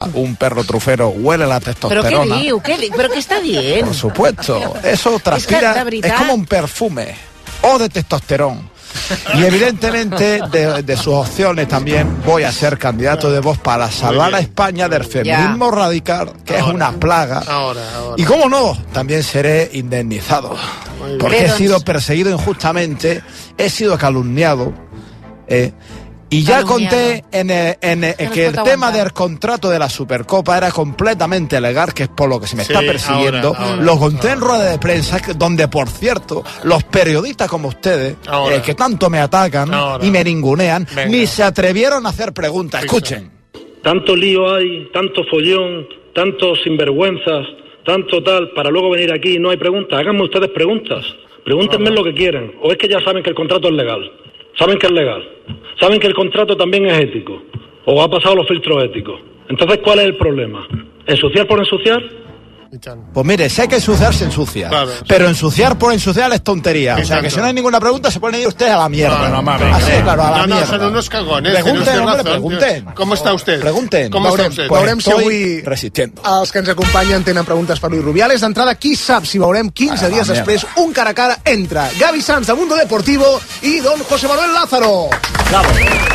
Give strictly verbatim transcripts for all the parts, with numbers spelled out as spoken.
un perro trufero huele la testosterona. ¿Pero qué diu? ¿Qué diu? ¿Pero qué está bien? Por supuesto, eso transpira, es, que, es como un perfume, o de testosterón. Y evidentemente de, de sus opciones también voy a ser candidato de Vox para salvar a España del feminismo ya. radical, que ahora, es una plaga. Ahora, ahora. Y cómo no, también seré indemnizado, porque he sido perseguido injustamente, he sido calumniado, eh, y ya conté en, el, en, el, en que el tema del contrato de la Supercopa era completamente legal, que es por lo que se me sí, está persiguiendo. Ahora, ahora, lo conté ahora. en rueda de prensa, donde, por cierto, los periodistas como ustedes, eh, que tanto me atacan ahora. y me ningunean, Venga. ni se atrevieron a hacer preguntas. Fixa. Escuchen. Tanto lío hay, tanto follón, tantos sinvergüenzas, tanto tal, para luego venir aquí y no hay preguntas. Háganme ustedes preguntas. Pregúntenme ahora. lo que quieran. O es que ya saben que el contrato es legal. Saben que es legal. Saben que el contrato también es ético. O ha pasado los filtros éticos. Entonces, ¿cuál es el problema? ¿Ensuciar por ensuciar? Pues mire, sé que ensuciar se ensucia, claro, pero ensuciar por ensuciar es tontería. O sea, que si no hay ninguna pregunta, se pueden ir ustedes a la mierda. No, no, no, Así, claro, a la no, no, mierda. son unos cagones. Pregunten, hombre, razón, pregunten. ¿Cómo está usted? Pregunten. ¿Cómo veurem, està usted? Pues veurem si avui resistint. els que ens acompanyen tenen preguntes per Luis Rubiales. D'entrada, qui sap si veurem quinze dies després un cara a cara entre Gavi Sanz de Mundo Deportivo i don José Manuel Lázaro. Bravo.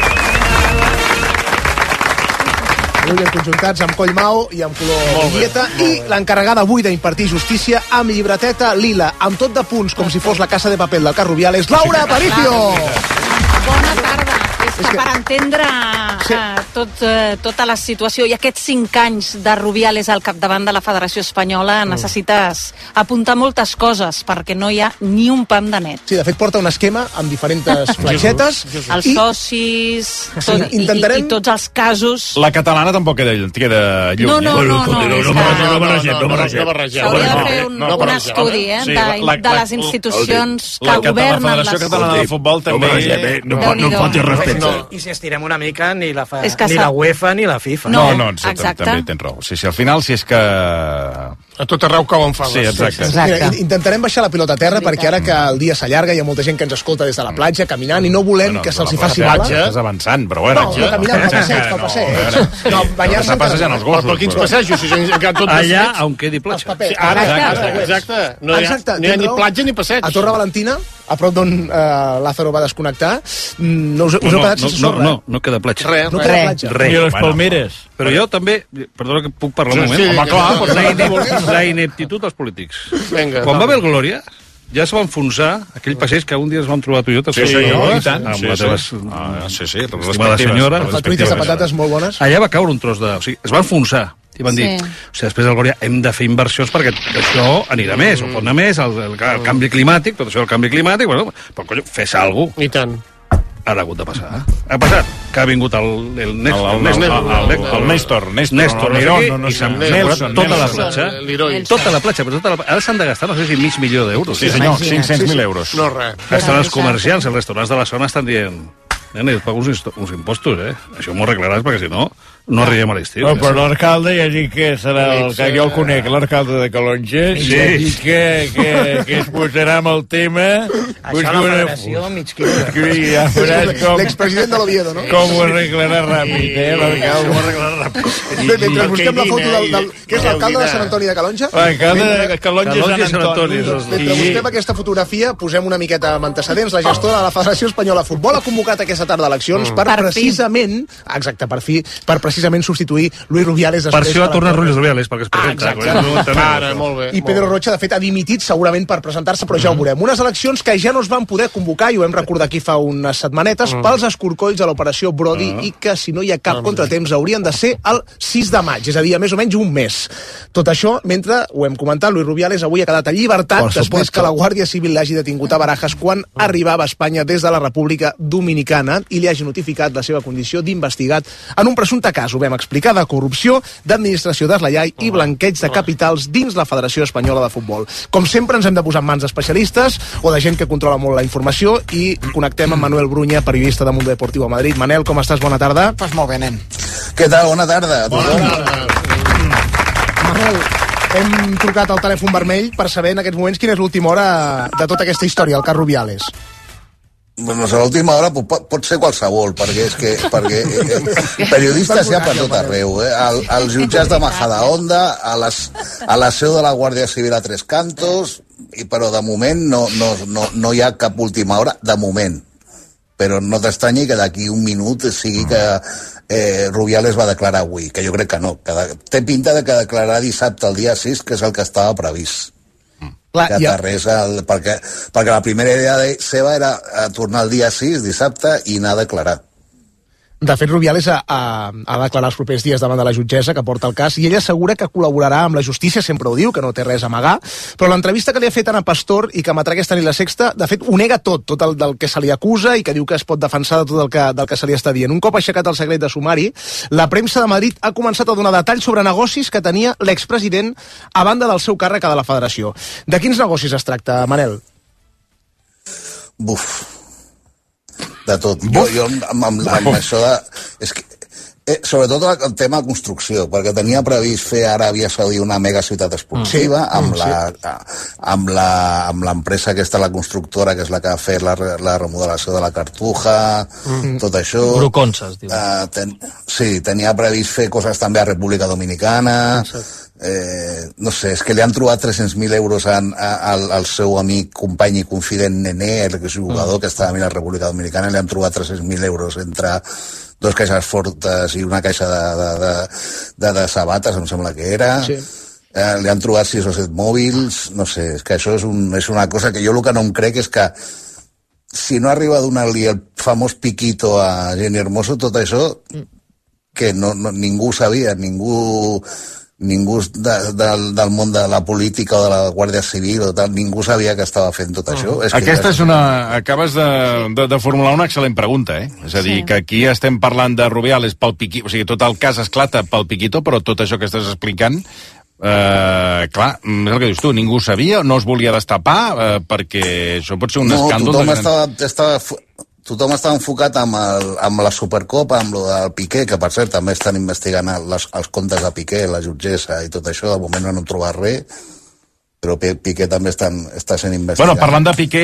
Avui ben conjuntats amb Collmao i amb color vieta, i l'encarregada avui d'impartir justícia amb llibreteta lila, amb tot de punts com si fos la Casa de Papel del Cas Rubiales, Laura Aparicio. Bona tarda. És que, que per entendre sí. eh, tot, eh, tota la situació i aquests cinc anys de Rubiales al capdavant de la Federació Espanyola mm. necessites apuntar moltes coses perquè no hi ha ni un pam de net. Sí, de fet porta un esquema amb diferents fletxetes. Els i... socis, tot, sí, intentarem... i, i tots els casos. La catalana tampoc queda, queda lluny. No, no, no. no, no, no barregem, no barregem. S'hauria de fer un, un estudi eh, de, de les institucions que governen. La Federació Catalana de Futbol també no pot respecte. I si estirem una mica, ni la, fa, ni la UEFA ni la FIFA. No, no, no exacte, també tens raó. Sí, sí, al final, si és que... A tot arreu cauen faves. Sí, exacte. exacte. Mira, intentarem baixar la pilota a terra perquè ara que el dia s'allarga hi ha molta gent que ens escolta des de la platja, caminant, i no volem bueno, que se'ls hi faci mal. Estàs avançant, però bueno. No, no caminant, pel passeig, pel passeig. No, banyar-se encara. Passejant els gossos. Però quins passejos? Si tot allà on quedi platja. Ara, exacte. No hi ha ni platja ni passeig. A Torre Valentina, a prop d'on uh, Lázaro va desconnectar, no us, us no, heu quedat sense sorra? No, no, no queda platja. Res, no queda platja. Res. I les palmeres. Però jo també, perdona que puc parlar un moment. Sí, home, clar, la ineptitud dels polítics. Venga, quan va haver el Glòria, ja es va enfonsar aquell passeig que un dia es vam trobar tu i jo. Sí, senyor, i tant. Amb la teva estimada senyora. Les truites de patates molt bones. Allà va caure un tros de... O sigui, es va enfonsar. I van dir, sí. o sigui, després del Glòria hem de fer inversions perquè això anirà més, o pot anar més, el, el, el canvi climàtic, tot això del canvi climàtic, bueno, però cony, fes alguna cosa. I tant. Ara ha hagut de passar. Ha passat que ha vingut el, el, Néstor, el, el, el, el, el, el Néstor, Néstor, Néstor Lirón, no, no, i s'ha Nelson, tota la platja, tota la platja, però tota la, ara s'han de gastar, no sé si mig milió d'euros. Sí, senyor, cinc-cents mil euros. No, res. Restaurants comercials, els restaurants de la zona estan dient, nene, jo pago uns, uns impostos, eh? Això m'ho arreglaràs perquè si no, no arribem a l'estiu. No, però l'alcalde ja dic que serà el que jo el conec, l'alcalde de Calonge, sí. Ja dic que, que, que es posarà amb el tema. Això la federació mig quilòmetre. Ja faràs com... L'expresident de l'Oviedo, no? Com ho arreglarà ràpid, eh, l'alcalde. Com ho arreglarà ràpid. Bé, mentre busquem la foto del... del que és l'alcalde de Sant Antoni de Calonge? L'alcalde de Calonge i Sant Antoni. Mentre busquem aquesta fotografia, posem una miqueta amb antecedents. La gestora de la Federació Espanyola de Futbol ha convocat aquesta tarda eleccions per precisament... Exacte, per fi, per precisament substituir Luis Rubiales. Per això ha tornat Luis Rubiales, perquè es presenta. Ara, molt bé. I Pedro Rocha, de fet, ha dimitit segurament per presentar-se, però ja ho veurem. Unes eleccions que ja no es van poder convocar, i ho hem recordat aquí fa unes setmanetes, pels escorcolls de l'operació Brody, i que, si no hi ha cap contratemps, haurien de ser el sis de maig, és a dir, a més o menys un mes. Tot això, mentre, ho hem comentat, Luis Rubiales avui ha quedat a llibertat després que la Guàrdia Civil l'hagi detingut a Barajas quan arribava a Espanya des de la República Dominicana i li hagi notificat la seva condició d'investigat en un presumpte cas, ho vam explicar, de corrupció, d'administració deslleial i blanqueig de capitals dins la Federació Espanyola de Futbol. Com sempre, ens hem de posar en mans d'especialistes o de gent que controla molt la informació, i connectem amb Manuel Bruña, periodista de Mundo Deportivo a Madrid. Manel, com estàs? Bona tarda. Pues molt bé, nen. Què tal? Bona tarda. Bona tarda. Manel, hem trucat al telèfon vermell per saber en aquests moments quina és l'última hora de tota aquesta història, el cas Rubiales. Bueno, a l'última hora pot, pot ser qualsevol, perquè és que perquè, eh, periodistes hi ha per tot arreu. Eh? Al, als jutjats de Majadahonda, a, les, a la seu de la Guàrdia Civil a Tres Cantos, i, però de moment no, no, no, no hi ha cap última hora, de moment. Però no t'estranyi que d'aquí un minut sigui que eh, Rubiales va declarar avui, que jo crec que no. Que de, té pinta de que declararà dissabte, el dia sis, que és el que estava previst. Clar, que aterrés el, perquè, perquè la primera idea de seva era tornar el dia sis, dissabte, i anar a declarar. De fet, Rubiales ha, ha, ha declarat els propers dies davant de la jutgessa que porta el cas i ella assegura que col·laborarà amb la justícia, sempre ho diu, que no té res a amagar, però l'entrevista que li ha fet Ana Pastor i que emetrà aquesta nit La Sexta, de fet, ho nega tot, tot el del que se li acusa i que diu que es pot defensar de tot el que, del que se li està dient. Un cop aixecat el secret de sumari, la premsa de Madrid ha començat a donar detalls sobre negocis que tenia l'expresident a banda del seu càrrec a la federació. De quins negocis es tracta, Manel? Buf... de tot. Jo, jo amb, amb, amb això de... És que, eh, sobretot el tema de construcció, perquè tenia previst fer a Aràbia Saudí una mega ciutat esportiva mm. amb la amb la amb l'empresa aquesta, la constructora, que és la que ha fet la, la remodelació de la Cartuja, mm. tot això. Bruconsa, es diu. Uh, ten, sí, tenia previst fer coses també a República Dominicana. Eh, no sé, és que li han trobat tres-cents mil euros en, a, al, al seu amic, company i confident Nené, el que és jugador mm. que estava a la República Dominicana, li han trobat tres-cents mil euros entre dos caixes fortes i una caixa de, de, de, de, de sabates, em sembla que era. Sí. Eh, li han trobat sis o set mòbils, no sé, és que això és, un, és una cosa que jo el que no em crec és que si no arriba a donar-li el famós piquito a Jenny Hermoso, tot això que no, no, ningú sabia, ningú... ningú de, de, del món de la política o de la Guàrdia Civil o tal, ningú sabia que estava fent tot això. És que Aquesta és una... Acabes de, de, de formular una excel·lent pregunta, eh? És a dir, sí. que aquí estem parlant de Rubiales pel piquito, o sigui, tot el cas esclata pel piquito, però tot això que estàs explicant, eh, clar, és el que dius tu, ningú sabia, no es volia destapar, eh, perquè això pot ser un no, escàndol... No, tothom de... estava... estava... Tothom estava enfocat amb, el, amb la Supercopa, amb lo del Piqué, que per cert també estan investigant les, els comptes de Piqué, la jutgessa i tot això, de moment no han trobat res, però Piqué també estan, està sent investigat. Bueno, parlant de Piqué,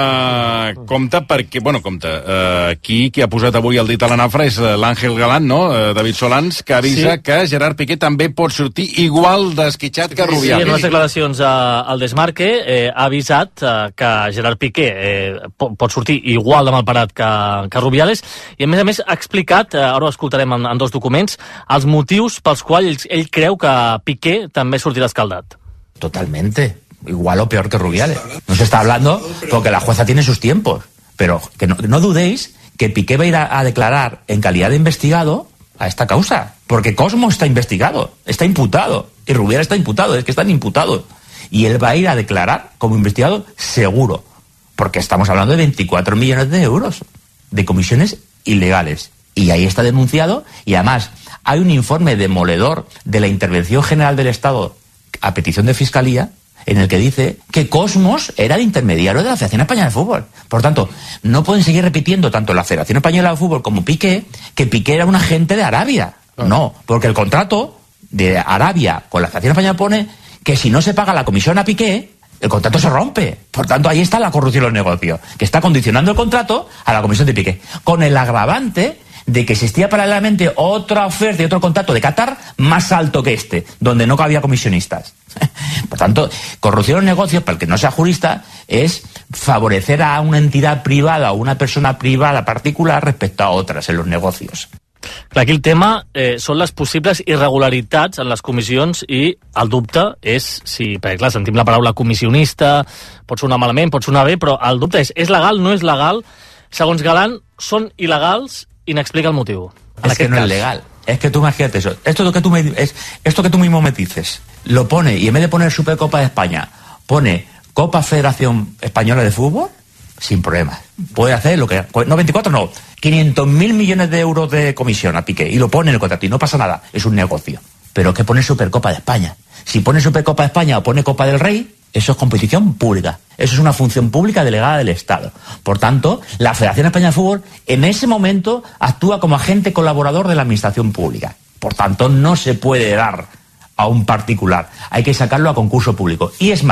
eh, compte perquè, bueno, compte, eh, qui, qui ha posat avui el dit a la nafra és l'Àngel Galán, no?, eh, David Solans, que avisa sí. que Gerard Piqué també pot sortir igual d'esquitxat que Rubiales. Sí, en les declaracions a, al Desmarque eh, ha avisat eh, que Gerard Piqué eh, pot, pot sortir igual de malparat que, que Rubiales, i a més a més ha explicat, eh, ara ho escoltarem en, en dos documents, els motius pels quals ell, ell creu que Piqué també sortirà escaldat. Totalmente, igual o peor que Rubiales. No se está hablando porque la jueza tiene sus tiempos, pero que no, no dudéis que Piqué va a ir a, a declarar en calidad de investigado a esta causa, porque Cosmo está investigado, está imputado, y Rubiales está imputado, es que están imputados, y él va a ir a declarar como investigado seguro, porque estamos hablando de veinticuatro millones de euros de comisiones ilegales, y ahí está denunciado, y además hay un informe demoledor de la Intervención General del Estado a petición de Fiscalía, en el que dice que Cosmos era el intermediario de la Federación Española de Fútbol. Por tanto, no pueden seguir repitiendo tanto la Federación Española de Fútbol como Piqué, que Piqué era un agente de Arabia. No, porque el contrato de Arabia con la Federación Española pone que si no se paga la comisión a Piqué, el contrato se rompe. Por tanto, ahí está la corrupción en los negocios, que está condicionando el contrato a la comisión de Piqué, con el agravante de que existía paralelamente otra oferta y otro contrato de Qatar más alto que este, donde no cabía comisionistas. Por tanto, corrupción en negocios, para el que no sea jurista, es favorecer a una entidad privada o una persona privada particular respecto a otras en los negocios. Clar, aquí el tema eh, són les possibles irregularitats en les comissions i el dubte és si, perquè clar, sentim la paraula comissionista, pot sonar malament, pot sonar bé, però el dubte és, és legal, no és legal? Segons Galán, són il·legals i n'explica el motiu. Es que no cas. Es legal. Es que tú imagínate eso. Esto, lo que tú me, es, esto que tú mismo me dices, lo pone, y en vez de poner Supercopa de España, pone Copa Federación Española de Fútbol, sin problemas. Puede hacer lo que... No, veinticuatro no. quinientos mil millones de euros de comisión a Piqué, y lo pone en el contrato, y no pasa nada. Es un negocio. Pero que pone Supercopa de España. Si pone Supercopa de España o pone Copa del Rey, eso es competición pública. Eso es una función pública delegada del Estado. Por tanto, la Federación Española de Fútbol en ese momento actúa como agente colaborador de la administración pública. Por tanto, no se puede dar a un particular. Hay que sacarlo a concurso público. Y es más,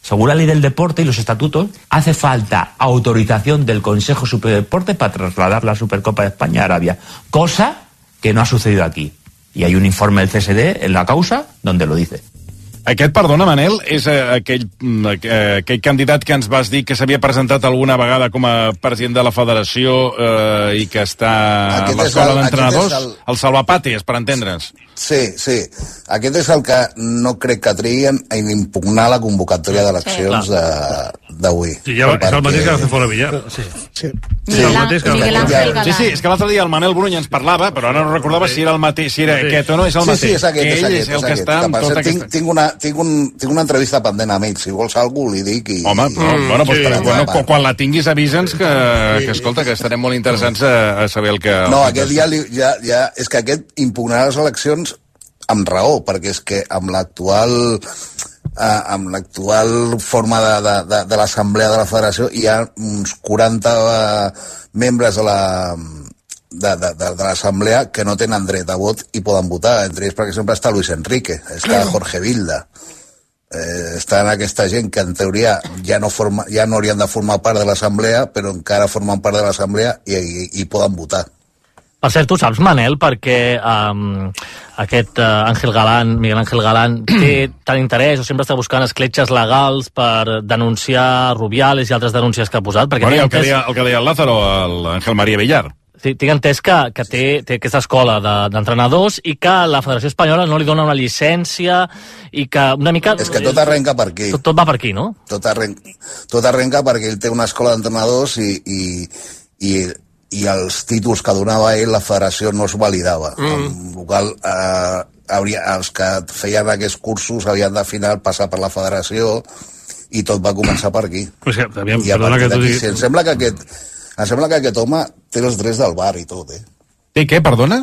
según la ley del deporte y los estatutos, hace falta autorización del Consejo Superior de Deportes para trasladar la Supercopa de España a Arabia, cosa que no ha sucedido aquí. Y hay un informe del C S D en la causa donde lo dice. Aquest, perdona, Manel, és aquell, aquell candidat que ens vas dir que s'havia presentat alguna vegada com a president de la federació eh, i que està a l'escola d'entrenadors, el... el Salvapàties, per entendre'ns. Sí, sí. Aquest és el que no crec que triguen a impugnar la convocatòria d'eleccions sí, d'avui. Sí, ja, és el mateix que va fer fora Villar. Sí. Sí. Sí, el mateix que Miguel Ángel Galán. Sí, sí, és que l'altre dia el Manel Bruny ens parlava, però ara no recordava si era el mateix, si era aquest o no, és el mateix. Sí, sí, és aquest, que és ell aquest, és el és que aquest. està amb tota aquesta... Tinc, tinc, una, tinc, un, tinc una entrevista pendent amb ell, si vols algú li dic i... Home, però, mm, bueno, pues, sí, però, bueno, va, quan la tinguis avisa'ns que, que, escolta, que estarem molt interessants a, a saber el que... No, aquest ja, li, ja, ja... És que aquest impugnarà les eleccions amb raó, perquè és que amb l'actual... Eh, amb l'actual forma de, de, de, de l'Assemblea de la Federació hi ha uns quaranta eh, membres de la... de, de, de, de l'Assemblea que no tenen dret a vot i poden votar. Entre ells, per exemple, està Luis Enrique, està Jorge Vilda. Eh, estan aquesta gent que en teoria ja no, forma, ja no haurien de formar part de l'Assemblea, però encara formen part de l'Assemblea i, i, i poden votar. Per cert, tu saps, Manel, perquè um, aquest uh, Ángel Galán, Miguel Ángel Galán, té tant interès o sempre està buscant escletxes legals per denunciar Rubiales i altres denúncies que ha posat? Perquè bueno, el, que entès... deia, el que deia el Lázaro, l'Àngel María Villar. Sí, tinc entès que, que té, té aquesta escola d'entrenadors de, i que la Federació Espanyola no li dona una llicència i que una mica... És que tot arrenca per aquí. Tot, tot va per aquí, no? Tot arrenca, tot arrenca perquè ell té una escola d'entrenadors i, i, i, i els títols que donava ell la federació no es validava. Mm. En local, eh, hauria, els que feien aquests cursos havien de final passar per la federació i tot va començar per aquí. Pues que, aviam, I a perdona partir que d'aquí, digui... si em sembla que aquest... Em sembla que aquest home té els drets del bar i tot, eh? Té què, perdona?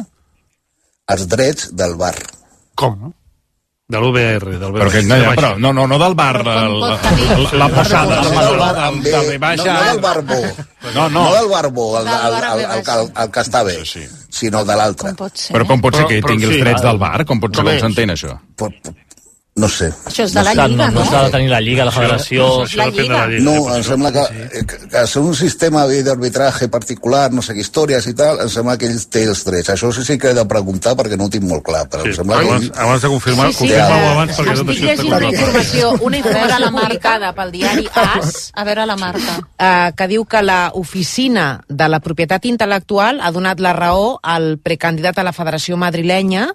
Els drets del bar. Com? De l'U B R, del B R. Però, que, no, ja, però no, no, no del bar, la, la, la, la passada, no, la, del bar, del, del B baixa... No, no del bar bo, no, no. no del bar bo, el, el, el, el, el, el, el que està bé, sí, sí. Sinó el de l'altre. Però com pot ser que tingui els drets del bar? Com pot ser que s'entén, això? Pot, no sé. Això és de la Lliga, no? No s'ha de tenir la Lliga, la Federació... La Lliga. No, em sembla que, que, que ser un sistema d'arbitraje particular, no sé què, històries i tal, em sembla que ell té els drets. Això sí, sí que he de preguntar perquè no ho tinc molt clar, però sí, em sembla abans, que ell... abans de confirmar, sí, sí, confirma-ho abans perquè tot això està una informació, una informació publicada pel diari AS, a veure la Marta, eh, que diu que la oficina de la propietat intel·lectual ha donat la raó al precandidat a la Federació Madrilenya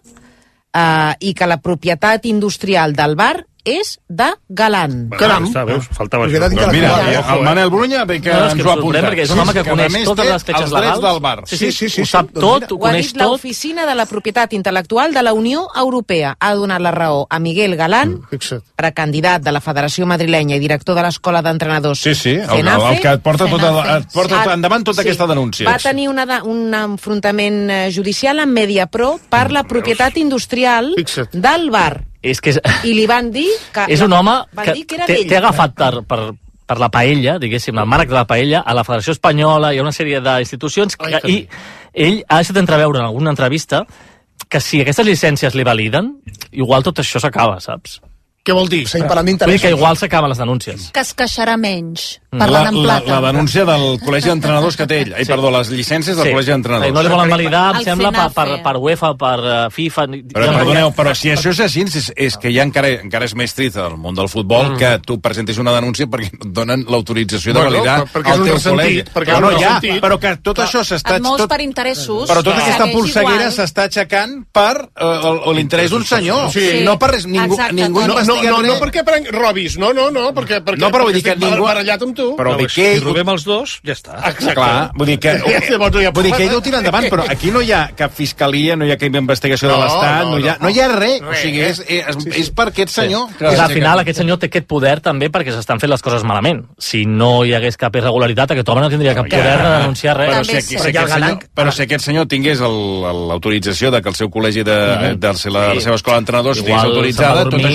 eh, i que la propietat industrial del bar és de Galán. Bueno, caram! Està, veus? Faltava això. Doncs mira, el Manel Brunya ve que no, ens ho ha apuntat. Perquè és un home que coneix totes les fetges legals. Del bar. Sí, sí, sí, sí, ho sap tot, ho coneix tot. L'oficina de la propietat intel·lectual de la Unió Europea ha donat la raó a Miguel Galán, mm, precandidat de la Federació Madrilenya i director de l'Escola d'Entrenadors. Sí, sí, el, el, el que et porta, tota, et porta sí. endavant tota sí. aquesta denúncia. Va tenir una, un enfrontament judicial amb Mediapro per la propietat industrial Fixa't. del bar. És que és... I li van dir que... És un home que, que té agafat per, per, per la paella, diguéssim, el màrec de la paella, a la Federació Espanyola, hi ha una sèrie d'institucions, i ell ha deixat entreveure en alguna entrevista que si aquestes llicències li validen, igual tot això s'acaba, saps? Què vol dir? Vull dir que igual s'acaben les denúncies. Que es queixarà menys, la, parlant en la, plata. la denúncia del Col·legi d'Entrenadors que té ell. Ai, sí. Perdó, les llicències del sí. Col·legi d'Entrenadors. No li volen validar, em sembla, per, per, per UEFA, per uh, FIFA... Però, perdoneu, però si això és així, és, és que ja encara, encara és més trist al món del futbol mm. que tu presentis una denúncia perquè no et donen l'autorització de validar bueno, el teu col·legi. No, no, ja, però que tot això s'està... Et mous per interessos. Però tota aquesta polseguera s'està aixecant per l'interès d'un senyor. No per res, ningú investiga res. No perquè robis, no, no, no, perquè, perquè, no, però vull dir que ningú... barallat amb tu. Però vull dir que... Si robem els dos, ja està. Exacte. Clar, vull dir que... vull dir que ell ho tira endavant, però aquí no hi ha cap fiscalia, no hi ha cap investigació de l'Estat, no, no, no, hi ha, no hi ha res. O sigui, és, és, és per aquest senyor. Sí. Que al final aquest senyor té aquest poder també perquè s'estan fent les coses malament. Si no hi hagués cap irregularitat, aquest home no tindria cap poder de denunciar res. Però si, aquí, si, aquest senyor, però si aquest senyor tingués l'autorització de que el seu col·legi de, de la seva escola d'entrenadors estigués autoritzada, tot això ara no es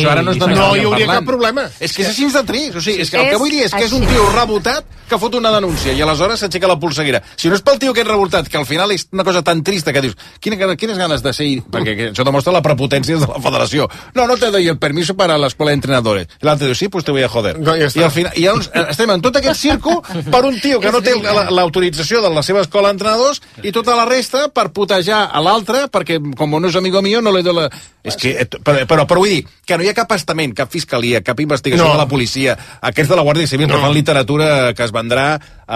no hi hauria cap problema. És que és així de trist. O sigui, és que el que vull dir és que és un tio rebotat que fot una denúncia i aleshores s'aixeca la polseguera. Si no és pel tio que és rebotat, que al final és una cosa tan trista que dius, quines, quines ganes de ser... Perquè això demostra la prepotència de la federació. No, no te doy el permiso para la escuela de entrenadores. I l'altre diu, sí, pues te voy a joder. No, ja I al final, i llavors estem en tot aquest circo per un tio que no té l'autorització de la seva escola d'entrenadors i tota la resta per putejar a l'altre, perquè com no és amigo mío no li doy la... És que, però, però, però vull dir que no hi ha cap estament, cap fiscalia, cap investigació no. de la policia, aquests de la Guàrdia Civil no. que fan literatura que es vendrà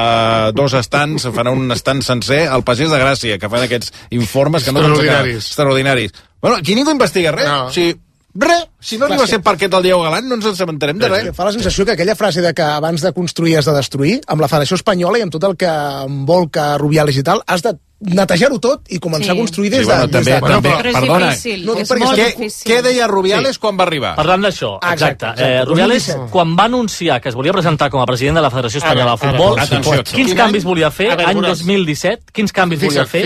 a dos estants, faran un estant sencer al Pagès de Gràcia, que fan aquests informes que no extraordinaris. extraordinaris. Bueno, aquí ningú investiga res. No. O sigui, res, si no arriba a ser parquet del Diego Galán no ens assabentarem de res. Fa la sensació que aquella frase de que abans de construir has de destruir, amb la Federació Espanyola i amb tot el que envolca Rubiales i tal, has de netejar-ho tot i començar sí. a construir des de... Sí, bueno, també, des de... també, però és perdona, difícil, no, és molt què, difícil. Què deia Rubiales sí. quan va arribar? Parlant d'això, exacte. exacte, exacte. Eh, Rubiales, quan va anunciar que es volia presentar com a president de la Federació Espanyola de Futbol, atenció, quins canvis volia fer? Any dos mil disset, quins canvis volia fer?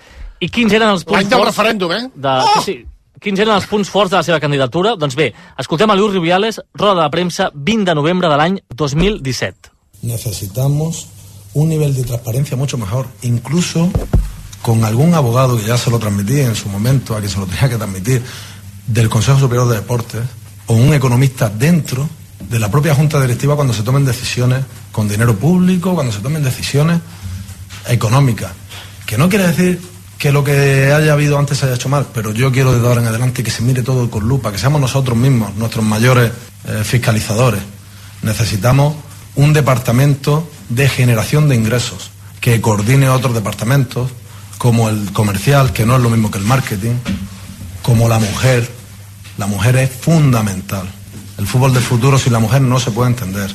I quins eren els punts forts... L'any del referèndum, eh? De, oh! sí, quins eren els punts forts de la seva candidatura? Doncs bé, escoltem a Luis Rubiales, roda de premsa, vint de novembre de l'any dos mil disset. Necesitamos un nivel de transparencia mucho mejor, incluso con algún abogado, que ya se lo transmití en su momento, a quien se lo tenía que transmitir, del Consejo Superior de Deportes, o un economista dentro de la propia Junta Directiva cuando se tomen decisiones con dinero público, cuando se tomen decisiones económicas. Que no quiere decir que lo que haya habido antes se haya hecho mal, pero yo quiero desde ahora en adelante que se mire todo con lupa, que seamos nosotros mismos nuestros mayores eh, fiscalizadores. Necesitamos un departamento de generación de ingresos que coordine otros departamentos, como el comercial, que no es lo mismo que el marketing, como la mujer. La mujer es fundamental. El fútbol del futuro sin la mujer no se puede entender.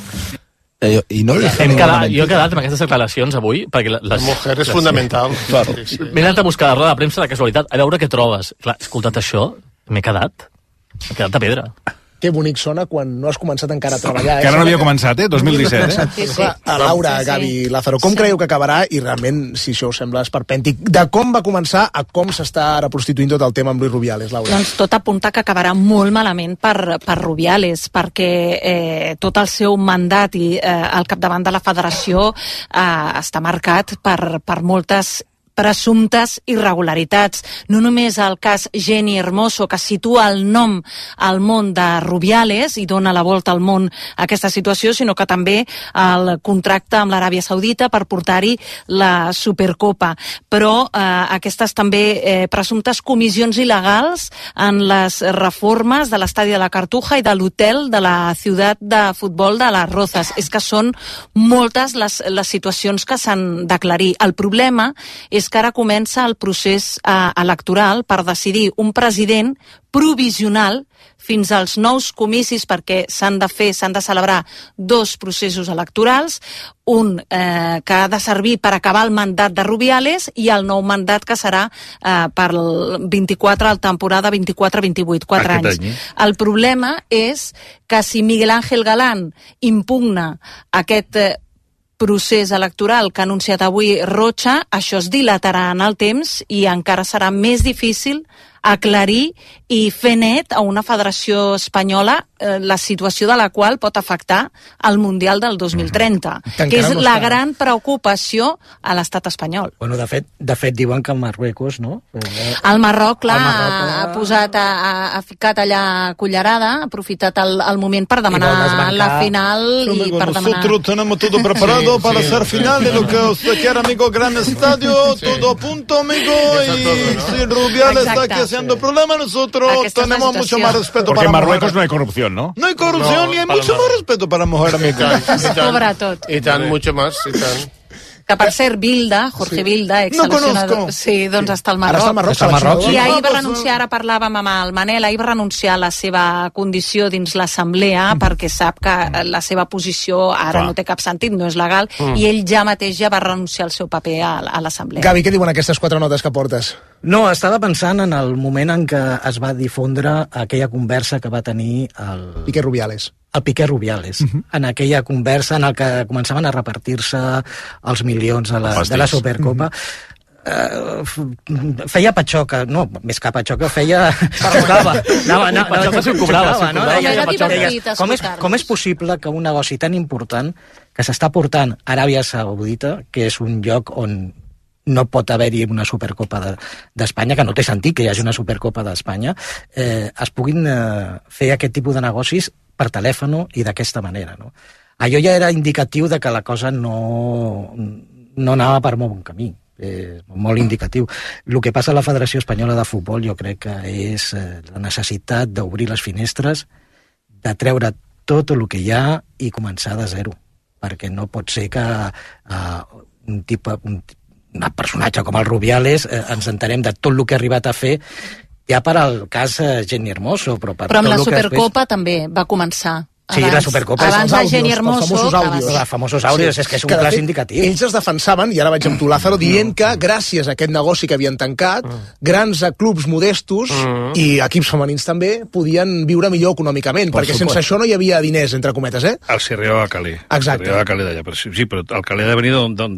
Eh, I no Hem quedat, jo he quedat amb aquestes declaracions avui perquè les, la mujer és les, fundamental. Claro. M'he anat a buscar la roda de premsa de casualitat a veure què trobes. Clar, escoltat això, m'he quedat. M'he quedat de pedra. Que bonic sona quan no has començat encara a treballar. Que ara no havia començat, eh? dos mil disset, eh? Sí, sí. A Laura, sí, sí. Gavi, Lázaro, com sí. creieu que acabarà? I realment, si això us sembla esperpèntic, de com va començar a com s'està ara prostituint tot el tema amb Luis Rubiales, Laura? Doncs tot apunta que acabarà molt malament per, per Rubiales, perquè eh, tot el seu mandat i eh, al capdavant de la federació eh, està marcat per, per moltes presumptes irregularitats. No només el cas Jenny Hermoso, que situa el nom al món de Rubiales i dona la volta al món a aquesta situació, sinó que també el contracte amb l'Aràbia Saudita per portar-hi la Supercopa. Però eh, aquestes també eh, presumptes comissions il·legals en les reformes de l'estadi de la Cartuja i de l'hotel de la ciutat de futbol de les Rozas. És que són moltes les, les situacions que s'han d'aclarir. El problema és que ara comença el procés eh, electoral per decidir un president provisional fins als nous comicis, perquè s'han de fer, s'han de celebrar dos processos electorals, un eh, que ha de servir per acabar el mandat de Rubiales i el nou mandat que serà eh, per el vint-i-quatre, la temporada vint-i-quatre vint-i-vuit, quatre anys. Any. El problema és que si Miguel Ángel Galán impugna aquest eh, procés electoral que ha anunciat avui Rocha, això es dilatarà en el temps i encara serà més difícil aclarir i fer net a una federació espanyola eh, la situació de la qual pot afectar el Mundial del dos mil trenta, mm-hmm. que és no la està... gran preocupació a l'estat espanyol. Bueno, de fet, de fet diuen que el Marruecos, no? El Marroc, clar, el Marroc, ha posat, ha, ha ficat allà cullerada, ha aprofitat el, el moment per demanar la final sí, i per demanar... Nosotros tenemos todo preparado sí, para sí. hacer final de lo que usted quiera, amigo, gran estadio, sí. todo a punto, amigo, y todo, ¿no? Si Rubiales está aquí haciendo sí. problemas, nosotros Aquesta tenemos mucho más respeto Porque para en Marruecos mujer. No hay corrupción, ¿no? No hay corrupción no, y hay mucho más respeto para mujer, amigo. Sobretot. I tant, mucho más, i tant. Que per cert, Bilda, Jorge sí. Bilda, ex-seleccionador... No sí, doncs sí. està al Marroc. Ara està al Marroc. Està al Marroc. I ahir va renunciar, ara parlàvem amb el Manel, ahir va renunciar a la seva condició dins l'assemblea mm. perquè sap que la seva posició ara Clar. no té cap sentit, no és legal, mm. i ell ja mateix ja va renunciar al seu paper a, a l'assemblea. Gavi, què diuen aquestes quatre notes que portes? No, estava pensant en el moment en què es va difondre aquella conversa que va tenir el... Piqué Rubiales. El Piqué Rubiales, uh-huh. en aquella conversa en el que començaven a repartir-se els milions de la, de la Supercopa. Uh-huh. Uh, feia patxoca, no, més que patxoca, feia... Xocava. Anava, anava, patxoca s'ho cobrava, no? Com és, com és possible que un negoci tan important que s'està portant a Aràbia Saudita, que és un lloc on no pot haver-hi una Supercopa d'Espanya, que no té sentit que hi hagi una Supercopa d'Espanya, eh, es puguin eh, fer aquest tipus de negocis per telèfon i d'aquesta manera, no? Allò ja era indicatiu de que la cosa no, no anava per molt bon camí. Eh, molt indicatiu. El que passa a la Federació Espanyola de Futbol jo crec que és eh, la necessitat d'obrir les finestres, de treure tot el que hi ha i començar de zero, perquè no pot ser que eh, un tipus un, un personatge com el Rubiales eh, ens entenem de tot el que ha arribat a fer ja per al cas eh, Jenny Hermoso, però per però amb tot la Supercopa després... també va començar. Sí, abans, la Supercopa abans de Jenny Hermoso, els famosos àudios, els famosos àudios sí. És que és un clar indicatiu. Ells es defensaven, i ara vaig amb tu, Lázaro, dient que gràcies a aquest negoci que havien tancat, mm. grans clubs modestos mm. i equips femenins també podien viure millor econòmicament, per perquè suport. Sense això no hi havia diners, entre cometes, eh? El Sirrió a Calais. Exacte. El Sirrió a Calais d'allà, però sí, però el Calais ha de venir d'on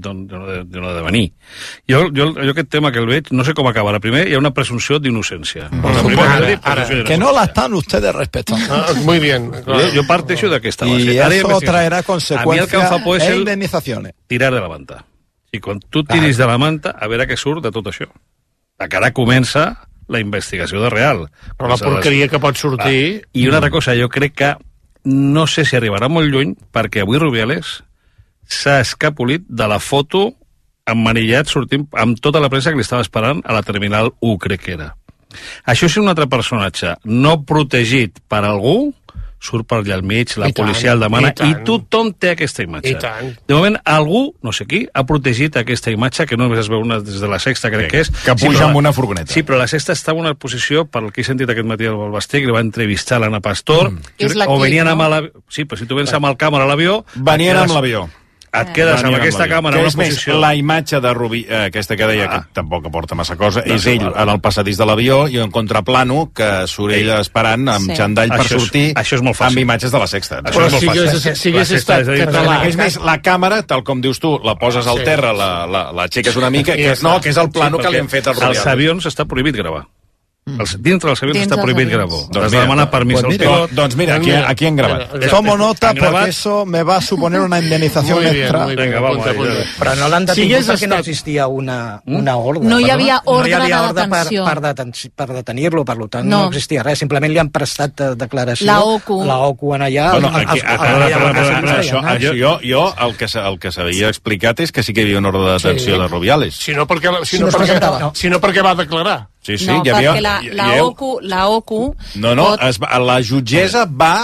ha de venir. Jo, jo, jo aquest tema que el veig, no sé com acabarà. Primer, hi ha una presumpció d'innocència. Mm. Ara, ara, que no la están ustedes respetando. Ah, muy bien. Claro. Jo, jo parteixo d'aquesta base. Y eso traerá consecuencias e el indemnizaciones. Tirar de la manta. I quan tu tiris ah. de la manta, a veure què surt de tot això. Que ara comença la investigació de real. Però la porqueria que pot sortir... Ah. I una altra cosa, jo crec que no sé si arribarà molt lluny, perquè avui Rubiales s'ha escapolit de la foto emmanillat sortint amb tota la pressa que li estava esperant a la Terminal u, crec que era. Això és un altre personatge no protegit per algú, surt per allà al mig, la I policia tant, el demana, i, i tothom té aquesta imatge. De moment, algú, no sé qui, ha protegit aquesta imatge, que només es veu una des de la Sexta, crec sí, que és. Que puja sí, amb una furgoneta. Sí, però la Sexta està en una posició, per el que he sentit aquest matí al Balbasté, que li va entrevistar l'Anna Pastor, mm. o venien no? amb l'avió... Sí, però si tu vens amb el càmera a l'avió... Venien amb l'avió. Et quedes amb aquesta càmera en una posició... La imatge de Rubí, eh, aquesta que deia, ah. que tampoc aporta massa cosa, no, és ell en el passadís de l'avió i en contraplano que surt ell esperant amb sí. xandall per això és, sortir això és molt fàcil. amb imatges de la Sexta. Però si hagués, si hagués estat català... És més, la càmera, tal com dius tu, la poses al terra, l'aixeques una mica, que és, no, que és el plano sí, que li han fet al Rubiales. Als avions està prohibit gravar. Els, dintre dels avions està prohibit gravar. Has de demanar permís pues al pilot. Doncs mira, aquí, aquí han gravat. Tomo nota porque eso me va a suponer una indemnización muy bien, extra. Muy bien, Venga, vamos, punta, punta. Però no l'han detingut si perquè no existia una, una ordre. No hi havia ordre no hi havia de detenció. Per, per, deten per detenir-lo, per tant no. no existia res. Simplement li han prestat declaració. La OCU. La OCU en allà. Bueno, aquí, els, els, els, els, els, això, això, jo, jo el que, el que s'havia explicat és que sí que hi havia una ordre de detenció sí. de Rubiales. Si no perquè, si no, perquè, no. si no perquè va declarar. Sí, sí, no, hi havia... perquè la, la, OCU, la OCU... No, no, pot... es, la jutgessa va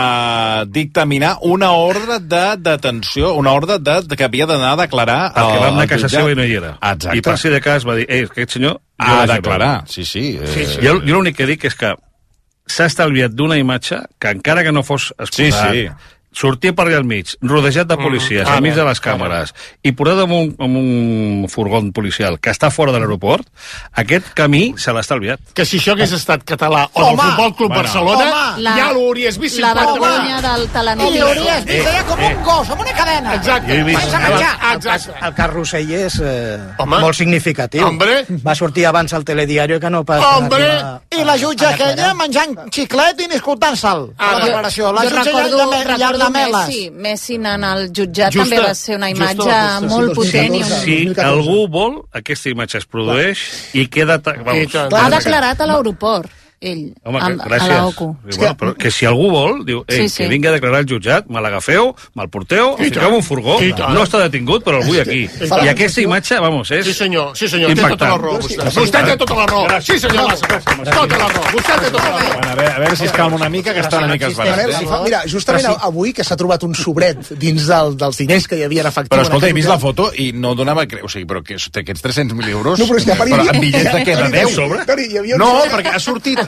uh, dictaminar una ordre de detenció, una ordre de, de que havia d'anar a declarar... El que va anar a casa seva i no hi era. Exacte. I per si de cas va dir, ei, aquest senyor... Ha de declarar, sí, sí. Eh... sí, sí. Jo, jo l'únic que dic és que s'ha estalviat d'una imatge que encara que no fos excusat... Sí, sí. Sortir per allà al mig, rodejat de policies, mm. al mig de les càmeres, i posat amb un, amb un furgon policial que està fora de l'aeroport, aquest camí se l'ha estalviat. Que si això hagués estat català o del Futbol Club bueno. Barcelona, home, la, ja l'hauries vist la vergonya del talanell. L'hauries vist allà com un gos, amb una cadena. Exacte. Vist, el, el, el carrusell és eh, molt significatiu. Hombre. Va sortir abans al telediario que no pas... Hombre, a, i la jutge aquella menjant xiclet i escoltant-se'l. A la declaració. La jutge recordo, recordo Messi, Messi anant al jutjat justa, també va ser una imatge justa, molt justa, potent. Si, si algú vol, aquesta imatge es produeix i queda... Vamos, ha declarat a l'aeroport. ell, Home, amb, gràcies. a l'OCU. Bueno, però que si algú vol, diu, ei, sí, sí. que vingui a declarar al jutjat, me l'agafeu, me'l porteu, el fiqueu en un furgó, no està detingut, però el vull aquí. I aquesta imatge, vamos, és... Sí, senyor, sí, senyor, té tota la raó. Vostè té tota la raó. Sí, senyor, tota la raó. Vostè té tota la raó. A veure, a veure si es calma una mica, que està una mica esbarat. Mira, justament avui que s'ha trobat un sobret dins dels diners que hi havia en efectiu... Però escolta, he vist la foto i no donava... O sigui, però que aquests tres-cents mil euros... No, però és que però amb bitllets de què? De deu? No, perquè ha sortit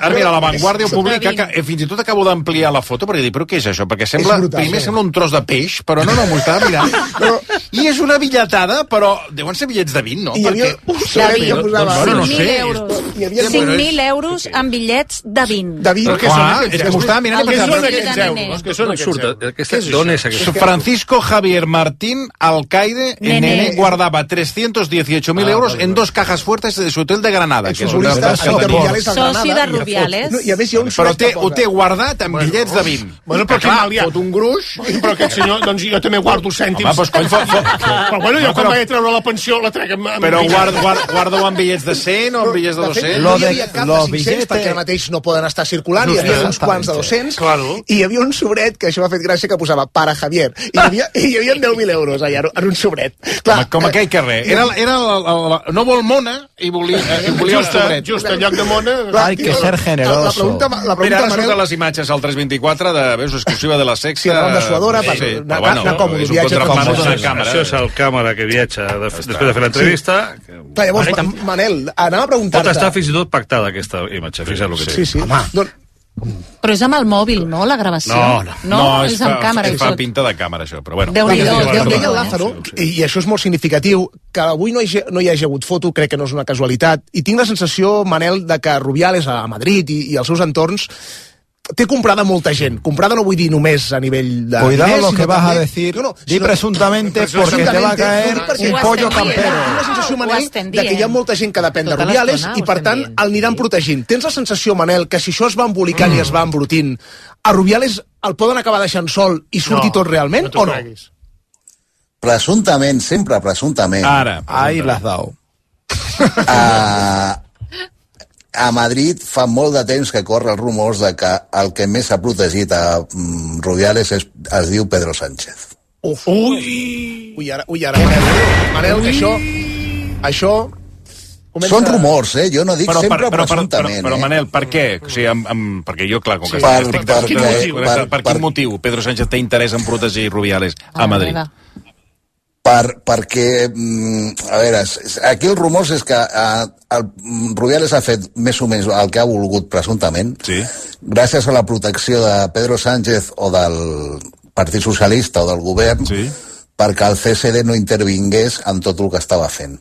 ara mira, La Vanguardia ho publica, que fins i tot acabo d'ampliar la foto, perquè dic, però què és això? Perquè sembla, brutal, primer sembla un tros de peix, però no, no, m'ho estava mirant. Però, I és una bitlletada, però deuen ser bitllets de vint, no? Hi havia un sobret que posava cinc mil euros. cinc mil euros en bitllets de vint. De vint. Però què són? És que m'ho estava mirant. Què són aquests euros? Què són aquests euros? D'on és aquest? Francisco Javier Martín Alcaide Nene guardaba trescientos dieciocho mil euros en dos cajas fuertes de su hotel de Granada. Que és una soci de Rubiales. No, i a més hi ha un però té, ho té guardat amb bueno, bitllets de vint. Bueno, però que mal hi ha. Fot un gruix. Però aquest senyor, doncs jo també guardo cèntims. Home, doncs cony, fa, fa... Però bueno, jo no, quan però... vaig treure la pensió la trec amb... Però guardo, guardo, guardo amb bitllets de cent o amb bitllets de doscents? No hi havia cap de cinc-cents, perquè ara mateix no poden estar circulant, hi havia uns quants de dos-cents, i hi havia un sobret, que això m'ha fet gràcia, que posava para Javier, i hi havia, hi havia deu mil euros allà, en un sobret. Clar, com aquell carrer. Era, era la, la, la, no vol mona i volia, eh, volia just, el sobret. Just en lloc de mona... Hay que ser generoso. La pregunta, la pregunta, Mira, ara Manel... surten les imatges al tres vint-i-quatre de veus exclusiva de la Sexta. Sí, ronda suadora, sí, sí, però bueno, anar com un és un viatge contraplano com d'una càmera. Això és el càmera que viatja de, després de fer l'entrevista. Sí. Clar, llavors, Manel, anava a preguntar-te... Pot estar fins i tot pactada aquesta imatge, fixa't el que sí, sí. Home. Doncs... Però és amb el mòbil, no, la gravació? No, no. No, no és, és amb fa, càmera. És fa pinta de càmera, això, però bueno. Déu-n'hi-do, Déu-n'hi-do. Deia el Lázaro, i això és molt significatiu, que avui no hi, no hi hagi hagut foto, crec que no és una casualitat, i tinc la sensació, Manel, de que Rubiales a Madrid i, i els seus entorns té comprada molta gent. Comprada no vull dir només a nivell de... Cuidado diners, lo que vas també... a decir. No, no, Di presuntamente, porque te va a caer un pollo campero. Tinc la sensació, Manel, de que hi ha molta gent que depèn de Rubiales i, per tant, el aniran protegint. Tens la sensació, Manel, que si això es va embolicant i es va embrutint, a Rubiales el poden acabar deixant sol i surti tot realment, o no? Presumptament, sempre presumptament. Ara. Ahí l'has dado. Uh, a Madrid fa molt de temps que corre els rumors de que el que més s'ha protegit a um, Rubiales es, es diu Pedro Sánchez. Uf. Ui! Ui, ara, ui, ara, Manel, Manel, que això... Això... Comença... Són rumors, eh? Jo no dic però, sempre però, presumptament. Però, però, però, Manel, per què? O sigui, amb, amb, perquè jo, clar, com que... Sí. Per, estic, per, estic, per, estic, per, per, per quin motiu Pedro Sánchez té interès en protegir Rubiales a Madrid? Per, perquè, a veure, aquí els rumors és que eh, el, Rubiales ha fet més o menys el que ha volgut presumptament, sí. Gràcies a la protecció de Pedro Sánchez o del Partit Socialista o del govern, sí. Perquè el C S D no intervingués en tot el que estava fent.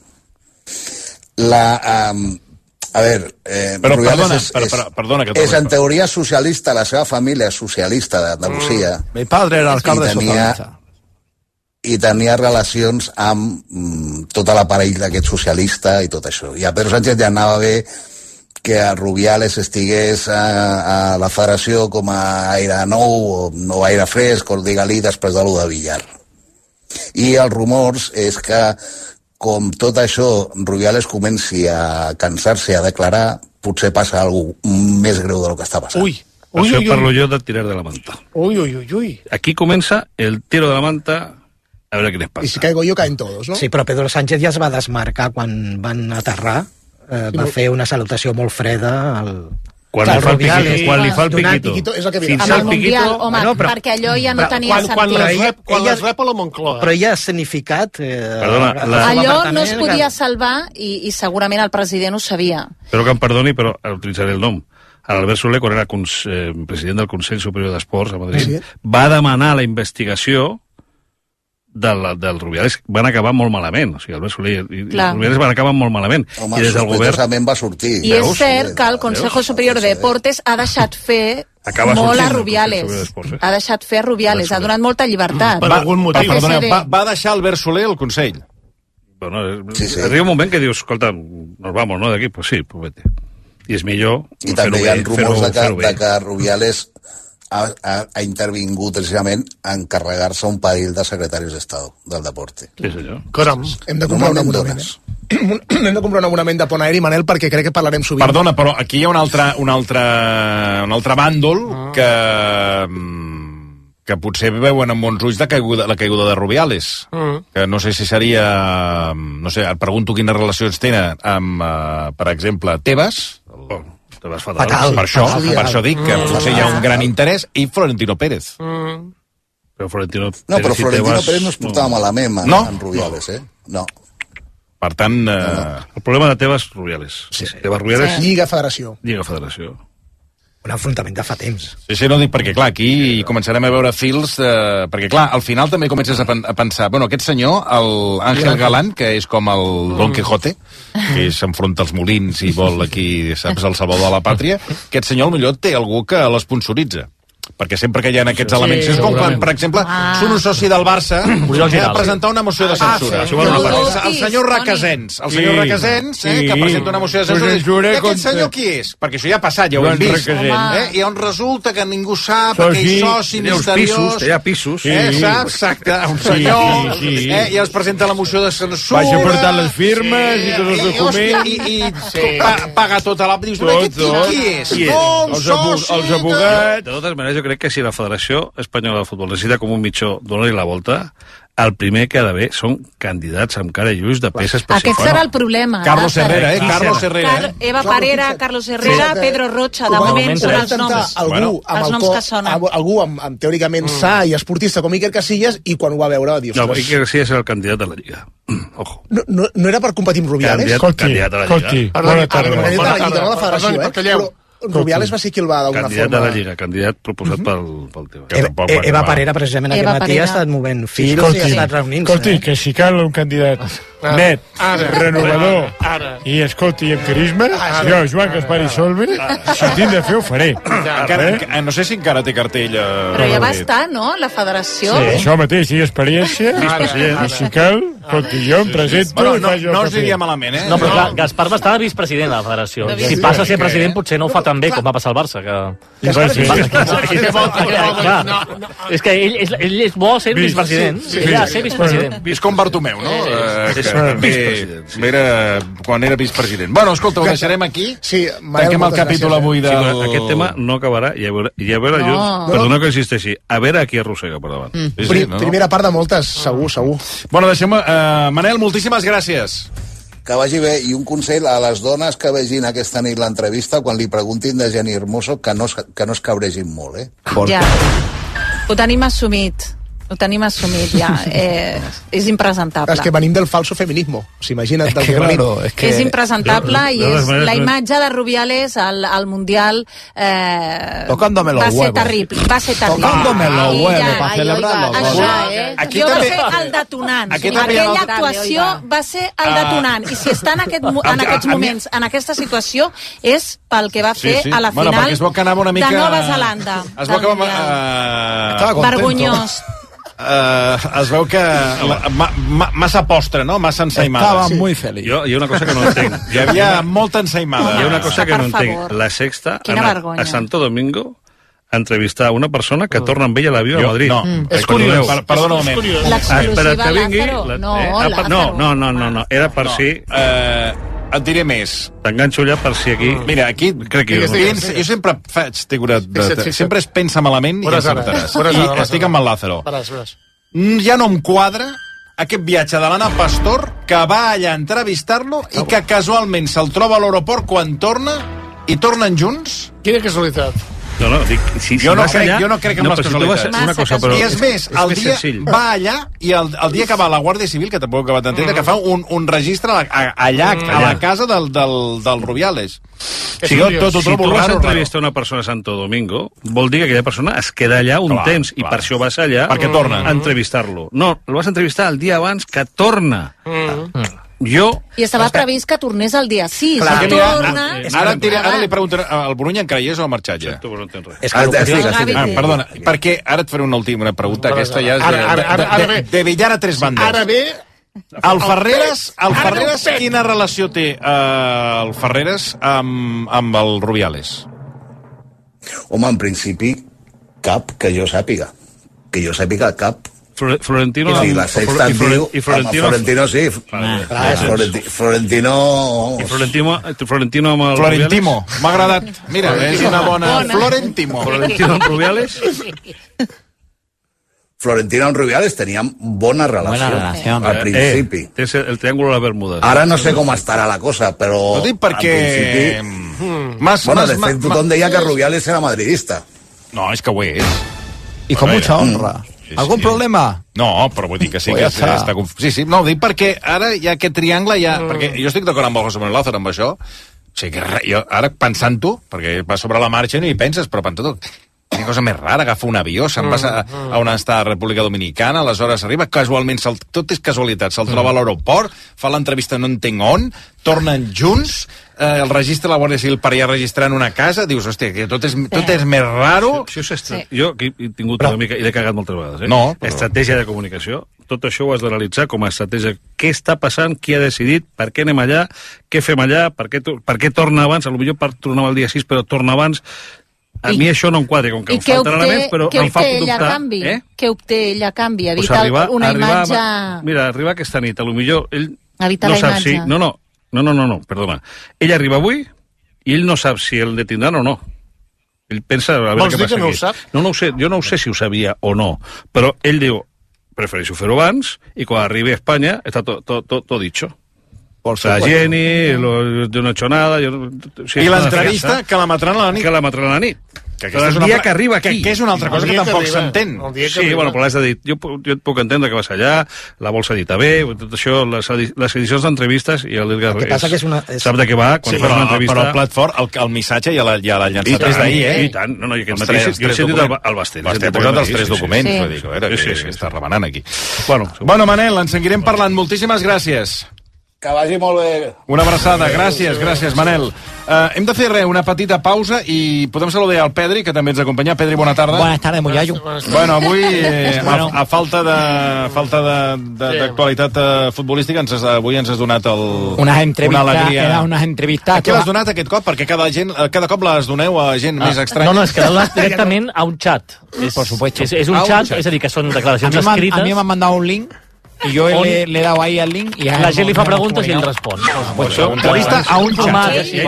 La... Um, a veure, eh, però, Rubiales perdona, és, però, però, perdona que és en teoria socialista, la seva família és socialista d'Andalusia. Mm. Mi padre era alcalde socialista. I tenia relacions amb mm, tot l'aparell d'aquest socialista i tot això. I a Pedro Sánchez ja anava bé que a Rubiales estigués a, a la federació com a aire nou o no aire fresc, o digue-li després de lo de Villar. I els rumors és que, com tot això, Rubiales comenci a cansar-se a declarar, potser passa alguna cosa més greu del que està passant. Ui, ui, això ui, parlo ui. jo de tirar de la manta. Ui, ui, ui, ui. Aquí comença el tiro de la manta. A veure què les passa. I si caigo jo, caen todos, no? Sí, però Pedro Sánchez ja es va desmarcar quan van aterrar. Eh, sí, va no... fer una salutació molt freda al... Quan, li fa, Rubiales, quan li fa el piquito. piquito és el que Fins al Mundial, home, no, però, perquè allò ja no però, tenia quan, sentit. Quan les rep, quan ella, les rep a la Moncloa. Però ella ha escenificat... Eh, Perdona, la... Allò no es podia salvar i, i segurament el president ho sabia. Però que em perdoni, però utilitzaré el nom. Albert Soler, quan era eh, president del Consell Superior d'Esports a Madrid, sí. va demanar la investigació del, del Rubiales. Van acabar molt malament. O sigui, Albert Soler i Clar. Rubiales van acabar molt malament. Home, i des del govern va sortir. I és cert que el Consejo Superior de Deportes ha deixat fer Acaba molt a Rubiales. De ha deixat fer a Rubiales. Ha donat molta llibertat. Per algun motiu. Perdona, va, va deixar Albert Soler el Consell? Bueno, sí, sí. Arriba un moment que dius, escolta, nos vamos, ¿no?, d'aquí. Pues sí, pues vete. I és millor I també hi ha rumors de que, de que Rubiales ha, ha, ha intervingut precisament a encarregar-se un parell de secretaris d'Estat del deporte. Sí, senyor. Caram, hem de comprar no un abonament. Eh? Hem de comprar un abonament de Pont Aeri, Manel, perquè crec que parlarem sovint. Perdona, però aquí hi ha un altre, un altre, un altre bàndol ah. que, que potser veuen amb bons ulls la caiguda, la caiguda de Rubiales. Ah. Que no sé si seria... No sé, et pregunto quines relacions tenen amb, uh, per exemple, Tebas. Oh. Fatal. Fatal. Per això, per això dic que mm. potser hi ha un gran interès, i Florentino Pérez. Mm. Però Florentino Pérez, no, però Florentino Tebas... Pérez no es portava no. malament en, no? en Rubiales, eh? No. Per tant... Eh... No, no. El problema de Tebas, Rubiales. Sí, sí. Tebas, Rubiales... Sí. Lliga Federació. Lliga Federació. un enfrontament de fa temps. Sí, sí, no dic perquè, clar, aquí començarem a veure fils, de... perquè, clar, al final també comences a, pen a pensar, bueno, aquest senyor, el Ángel Galán, que és com el Don Quijote, que s'enfronta als molins i vol aquí, saps, el salvador de la pàtria, aquest senyor, al millor, té algú que l'esponsoritza. Perquè sempre que hi ha aquests sí, elements... És com quan, per exemple, ah. són un soci del Barça que ha de presentar una moció de censura. Ah, sí. El, el senyor Requesens, el senyor sí. Requesens, eh, sí. que presenta una moció de censura. censura I aquest senyor qui és? Perquè això ja ha passat, ja ho hem vist. Eh? I on resulta que ningú sap, soci, aquell soci misteriós... Hi ha pisos. Sí. Eh, saps? Exacte, un senyor... Sí, sí. Eh, I els presenta la moció de censura... Vaig a portar les firmes sí. i tots els documents... I, i, i sí. paga tota la... Dius, aquest qui és? Els advocats... De totes maneres, jo crec que si la Federació Espanyola de Futbol necessita com un mitjó donar-li la volta, el primer que ha d'haver són candidats amb cara i ulls de peces per Aquest serà el problema. Carlos Herrera, eh? Carlos Herrera. Car Eva Parera, Carlos Herrera, sí. Pedro Rocha, de moment són els noms. Algú, bueno. amb els el noms cor, que sonen. Algú amb, amb teòricament mm. sa i esportista com Iker Casillas, i quan ho va veure va dir... No, Iker Casillas era el candidat de la Lliga. Ojo. No, no, no era per competir amb Rubiales? Candidat, candidat a la Lliga. Bona tarda. Candidat a la Lliga, no a la Federació, eh? Però Rubiales va ser qui el va d'alguna forma... Candidat de la Lliga, candidat proposat pel, pel teu. Eva, Eva Parera, precisament, aquest matí ha estat movent fils i ha estat reunint-se. Escolti, que si cal un candidat net, ara, renovador ara, i, escolti, amb carisma, ara, jo, Joan Gaspar i Solve, si ho tinc de fer, ho faré. Encara, eh? No sé si encara té cartell... Uh, Però ja va estar, no?, la federació. Sí, això mateix, tinc experiència, i si cal, escolti, jo em presento... Bueno, no, no us diria malament, eh? No, però clar, Gaspar va estar de vicepresident de la federació. Si passa a ser president, potser no ho fa tan bé com va passar al Barça, que... És que ell, ell és bo ser vicepresident. Ell ha de ser vicepresident. Vist com Bartomeu, no? També era quan era vicepresident. Bueno, escolta, ho deixarem aquí. Sí, tanquem el capítol avui del... Sí, aquest tema no acabarà, i a veure, i a veure no. jo, perdona que insisteixi, a veure a qui arrossega per davant. Mm. Sí, sí, no? Primera part de moltes, segur, segur. Bueno, deixem... Uh, Manel, moltíssimes gràcies. Que vagi bé, i un consell a les dones que vegin aquesta nit l'entrevista, quan li preguntin de Jenny Hermoso, que no es, que no es cabregin molt, eh? Ja, ho tenim assumit. Ho tenim assumit ja, eh, és impresentable. És que venim del falso feminismo, s'imagina't del que, que venim. Claro, es que... És impresentable i és la imatge de Rubiales al, al Mundial eh, Tocándome los va ser huevos. terrible, va ser terrible. Tocándome los huevos ja, para celebrar los això, gols. eh? Aquí jo també... va ser el detonant. Aquella actuació va ser el detonant. I si està en, aquest, en aquests moments, en aquesta situació, és pel que va fer sí, sí. a la final bueno, mica... de Nova Zelanda. Es veu que va... Uh... Vergonyós. Uh, es veu que la, ma, ma, massa postre, no? Massa ensaïmada. Estava sí. muy feliç. Jo, hi ha una cosa que no entenc. Hi havia molta ensaïmada. Hi ha una cosa que no entenc. La Sexta ha anat a Santo Domingo a entrevistar una persona que torna amb ella a l'avió a Madrid. No, mm. és curiós. Per, perdona un moment. L'exclusiva Lázaro. No, eh, no, no, no, no, no. Era per no. si... Uh, et diré més. T'enganxo ja per si aquí... Mira, aquí crec que... Jo, no. jo sempre faig figura de, de, sempre es pensa malament i encertaràs. I estic amb el Lázaro. Ja no em quadra aquest viatge de l'Anna Pastor, que va allà a entrevistar-lo i que casualment se'l troba a l'aeroport quan torna i tornen junts. Quina casualitat. No, no, dic, si, si jo, no crec, allà, jo no crec en no, les casualitats. Una cosa, però I és més, el dia senzill. va allà i el, el dia que va a la Guàrdia Civil, que tampoc acabat d'entendre, mm. que fa un, un registre a, a, allà, mm. a la casa del, del, del Rubiales. Si, jo, tot ho si tu vas a entrevistar una persona a Santo Domingo, vol dir que aquella persona es queda allà un clar, temps, clar. i per això vas allà perquè torna. a entrevistar-lo. No, el vas a entrevistar el dia abans que torna. Mm. Mm. Jo... I estava previst que tornés el dia sis. Clar, si torna... Ara, ara, ara, ara li preguntaré, el Bruny encara hi és o ha marxat ja? Tu, no entens res. És que ah, sí, sí, ah, perdona, perquè ara et faré una última pregunta, aquesta ja és de, de, de, de, de billar a tres bandes. Ara ve... El Ferreres, el Ferreres quina relació té uh, el Ferreres amb, amb el Rubiales? Home, en principi, cap que jo sàpiga. Que jo sàpiga cap. Florentino... I la Sexta et diu... I Florentino... Florentino sí. Ah, Florentino... I Florentino... Florentino amb el Florentino, m'ha agradat. Mira, és una bona... Florentino. Florentino amb Rubiales... Florentino amb Rubiales tenían bona relació, Buena relación. al principi. Eh, tens el triángulo de las Bermudas. Ara no sé com estarà la cosa, però... Ho dic perquè... Hmm. Mas, bueno, mas, de fet, tothom deia que Rubiales era madridista. No, és que ho és. I con bueno, mucha honra. Sí, ¿Algun sí. problema? No, però vull dir que sí que està, està conf... Sí, sí, no, ho dic perquè ara hi ha aquest triangle, ja, mm. perquè jo estic d'acord amb el José Manuel Lázaro amb això, sigui, que jo, ara pensant-ho, perquè va sobre la marxa i no hi penses, però pensant-ho, quina cosa més rara, agafa un avió, se'n va a, a on està a República Dominicana, aleshores arriba, casualment, tot és casualitat, se'l troba a l'aeroport, fa l'entrevista no entenc on, tornen junts, eh, el registre la Guàrdia Civil per allà registrant una casa, dius, hòstia, que tot és, tot és més raro. Això, això és estra... sí. Jo he tingut però... una mica, i l'he cagat moltes vegades, eh? No, però... Estratègia de comunicació, tot això ho has d'analitzar com a estratègia. Què està passant, qui ha decidit, per què anem allà, què fem allà, per què, per què torna abans, potser per tornar el dia sis, però torna abans. A I, mi això no em quadra, com que em falten obté, elements, però em fa dubtar. Ella canvi? Eh? Què obté ella a canvi? Evita pues arribar, una arribar, imatge... Mira, arribar aquesta nit, a lo millor ell Evita no la sap imatge. si... No, no, no, no, no, no, perdona. Ell arriba avui i ell no sap si el detindran o no. Ell pensa... A veure Vols què dir passa que no aquí. ho sap? No, no ho sé, jo no ho sé si ho sabia o no, però ell diu, prefereixo fer-ho abans i quan arribi a Espanya està tot to, to, to dicho. O sea, Jenny, lo, yo no he hecho nada... Yo, sí, I l'entrevista que la matran a la nit. Que la matran a la nit. Que el dia pla... que arriba aquí. Que, que és una altra cosa que tampoc s'entén. Sí, bueno, però l'has de dir. Jo, jo et puc entendre que vas allà, la vols editar bé, tot això, les, les edicions d'entrevistes, i el Edgar el que passa és, que és una, és... sap de què va quan sí, fas però, una entrevista. Però el plat fort, el, el missatge ja l'ha ja llançat des d'ahir, eh? I tant, no, no, i aquest matí jo he sentit el, el Bastel. Bastel ha posat els tres documents, sí. vull dir, era, sí, sí, que sí, està remenant aquí. Bueno, bueno, Manel, en seguirem parlant. Moltíssimes gràcies. Que vagi molt bé. Una abraçada, gràcies, gràcies, Manel. Uh, hem de fer res, una petita pausa i podem saludar al Pedri, que també ens acompanya. Pedri, bona tarda. Buenas tardes, Moyayo. Bueno, avui, eh, bueno. A, a falta de falta d'actualitat uh, futbolística, ens has, avui ens has donat el, unes entrevistes, una alegria. Era unes entrevistes. A qui l'has donat aquest cop? Perquè cada, gent, cada cop les doneu a gent ah. més estranya. No, no, és que l'has directament a un xat. És, por supuesto. És, és un a xat, un xat, és a dir, que són declaracions a escrites. A mi m'han mandat un link i jo le, le he dado ahí al link i la gent li fa preguntes i ell respon. Pues una entrevista a un xat. Hi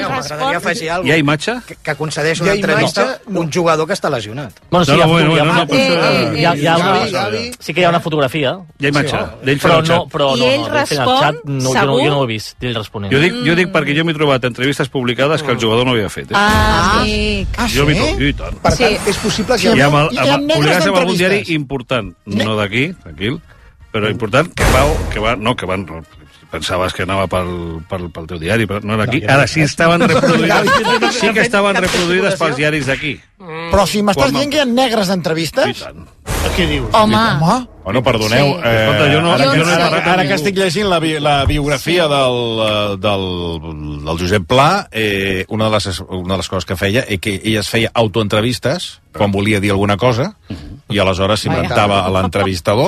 ha imatge? Hi ha imatge? Que, que concedeix una entrevista no. un jugador que està lesionat. Bueno, sí, no, no, no, no, no, hi ha, hi ha una, sí que hi ha una fotografia. Hi ha imatge. Sí, però no, però no, I ell no, respon, xat, no, jo, no, jo no ho he vist, d'ell responent. Jo dic, jo dic perquè jo m'he trobat entrevistes publicades que el jugador no havia fet. Eh? Ah, amic. Ah, jo m'hi trobo, i tant. Per tant, és possible que... I amb, el, amb, publicats amb algun diari important, no d'aquí, tranquil, però important, que va, que va, no, que van, pensaves que anava pel, pel, pel teu diari, però no era aquí. Ara sí estaven reproduïdes, sí que estaven reproduïdes pels diaris d'aquí. Però si m'estàs dient que hi ha negres d'entrevistes... I tant. Què dius? Home. Home. Bueno, perdoneu, Sí. eh, Escolta, jo no- ara, jo que, no he ara, parlat ara amb que ningú. estic llegint la, bi- la biografia del, del, del Josep Pla, eh, una, de les, una de les coses que feia és que ell es feia autoentrevistes quan volia dir alguna cosa i aleshores s'inventava a l'entrevistador,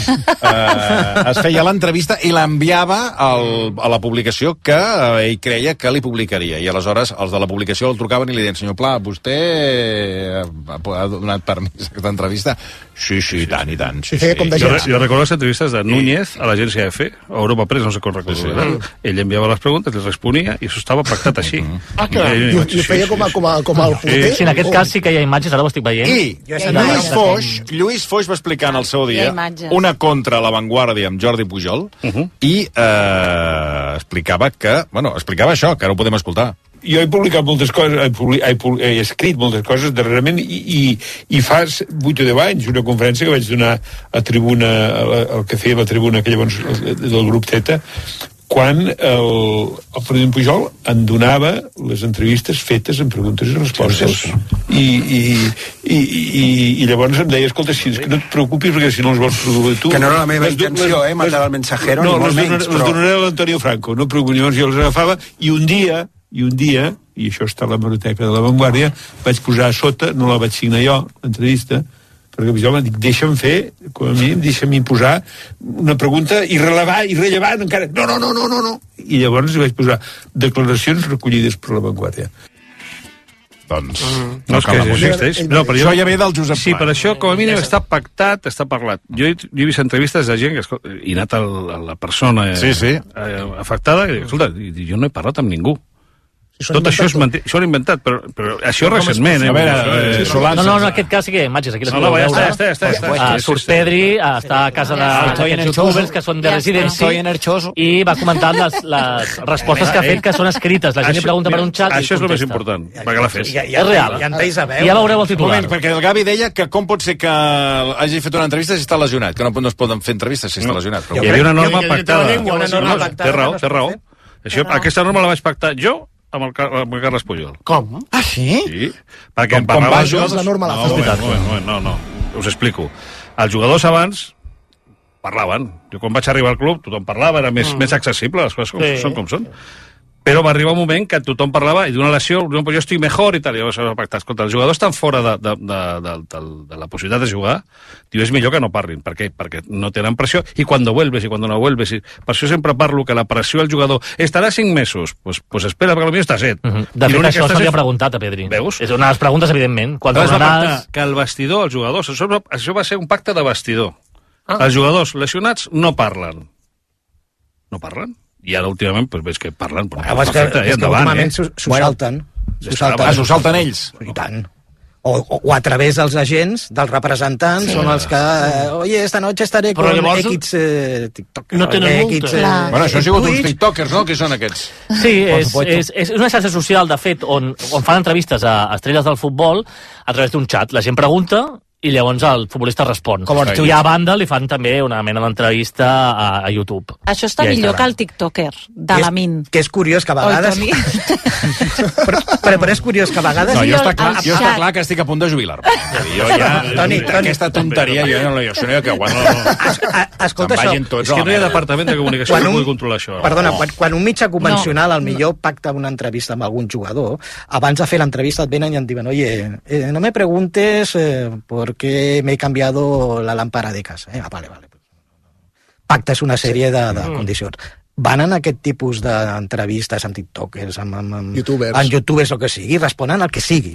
eh, es feia l'entrevista i l'enviava al- a la publicació que eh, ell creia que li publicaria, i aleshores els de la publicació el trucaven i li deien: senyor Pla, vostè ha, ha donat permís a aquesta entrevista? Sí, sí, i tant, i tant. Sí, sí. Jo, re- jo recordo les entrevistes de Núñez a l'agència F, a Europa Press, no sé com recordo. Sí, sí. Sí, sí. Ell enviava les preguntes, les responia, i això estava pactat així. Ah, que i, i ho feia com a, com a, com el porter. Sí, en aquest cas sí que hi ha imatges, ara ho estic veient. I Lluís Foix, Lluís Foix va explicar en el seu dia una contra a l'avantguàrdia amb Jordi Pujol Uh -huh. i eh, explicava que, bueno, explicava això, que ara ho podem escoltar. Jo he publicat moltes coses, he, publi, he, publi, he escrit moltes coses darrerament i, i, i fa vuit o deu anys una conferència que vaig donar a tribuna, el que feia la tribuna que llavors del grup Zeta, quan el, el president Pujol em donava les entrevistes fetes en preguntes i respostes. I, i, i, i, i llavors em deia: escolta, si és que no et preocupis perquè si no els vols produir tu... Que no era la meva intenció, eh, mandar el mensajero, no, ni molt les, menys, però... les donaré a l'Antonio Franco, no preocupis. Llavors jo les agafava i un dia, i un dia, i això està a la hemeroteca de La Vanguardia, vaig posar a sota, no la vaig signar jo, l'entrevista, perquè jo em dic: deixa'm fer, com a mínim, deixa'm posar una pregunta irrellevant, irrellevant encara. No, no, no, no, no, no. I llavors vaig posar declaracions recollides per La Vanguardia. Doncs... Mm. No, és que existeix. No, però això ja ve del Josep Pla. Sí, per això, com a mínim, està pactat, està parlat. Jo he, jo he vist entrevistes de gent que escolta, i ha anat a la, a la persona eh, sí, sí. Eh, afectada i dic: escolta, jo no he parlat amb ningú. Tot això és mentida, això ho han inventat, però, però això recentment, eh? A veure, eh, Solans... No, no, en aquest cas sí que hi ha imatges, aquí les no, podeu no, veure. està, està, està, està. Uh, surt Pedri, uh, està a casa de youtubers que són de Residency i va comentant les, les respostes que ha fet, que són escrites. La gent li pregunta per un xat i això és el més important, perquè l'ha fet. És real. I ja veureu el titular. Perquè el Gavi deia que com pot ser que hagi fet una entrevista si està lesionat, que no, no es poden fer entrevistes si està lesionat. Hi havia una norma pactada. Té raó, té raó. Això, aquesta norma la vaig pactar jo amb el, amb el Carles Puyol. Com? Ah, sí? Sí. Perquè com, com va, això és la norma. No, no, no, no, us explico. Els jugadors abans parlaven. Jo quan vaig arribar al club tothom parlava, era més, mm. més accessible, les coses com, sí. són com són. Però va arribar un moment que tothom parlava i d'una lesió, no, jo estic millor i tal, i llavors s'ha pactat. Escolta, els jugadors estan fora de, de, de, de, de, de la possibilitat de jugar, diu, és millor que no parlin. Per què? Perquè no tenen pressió, i quan vuelves, i quan no vuelves, i per això sempre parlo que la pressió al jugador estarà cinc mesos, pues, pues espera, perquè potser està set. Uh -huh. De fet, això se li ha preguntat a Pedri. Veus? És una de les preguntes, evidentment. Quan es va pactar que el vestidor, els jugadors, això, això va ser un pacte de vestidor. Ah. Els jugadors lesionats no parlen. No parlen? I ara últimament pues, veig que parlen però, ah, perfecte, que, és que últimament eh? s'ho salten s'ho salten. Ah, salten ells i tant. O, o, o a través dels agents, dels representants, sí. són els que eh, oye, esta noche estaré con llavors, X eh, TikTokers. No tenen multa. Eh, bueno, això han sigut uns TikTokers, no? Què són aquests? Sí, és, és, és una xarxa social, de fet, on, on fan entrevistes a estrelles del futbol a través d'un xat. La gent pregunta i llavors el futbolista respon. I a banda li fan també una mena d'entrevista a, a YouTube. Això està millor que el TikToker de la Min. Que és curiós que a vegades... Oi, però, però, però és curiós que a vegades... No, jo està clar, jo està clar que estic a punt de jubilar-me. Jo ja... Toni, Toni, aquesta tonteria, jo no jo no que aguanto. No, no. Escolta, això... És que no hi ha departament de comunicació que pugui controlar això. Perdona, quan, quan un mitjà convencional, al millor pacta una entrevista amb algun jugador, abans de fer l'entrevista et venen i et diuen, oye, eh, no me preguntes eh, por porque me he cambiado la lámpara de casa. Eh? Ah, vale, vale. Pactes una sèrie de, de condicions. Van en aquest tipus d'entrevistes amb tiktokers, amb, amb, amb youtubers, amb youtubers o que sigui, responen el que sigui.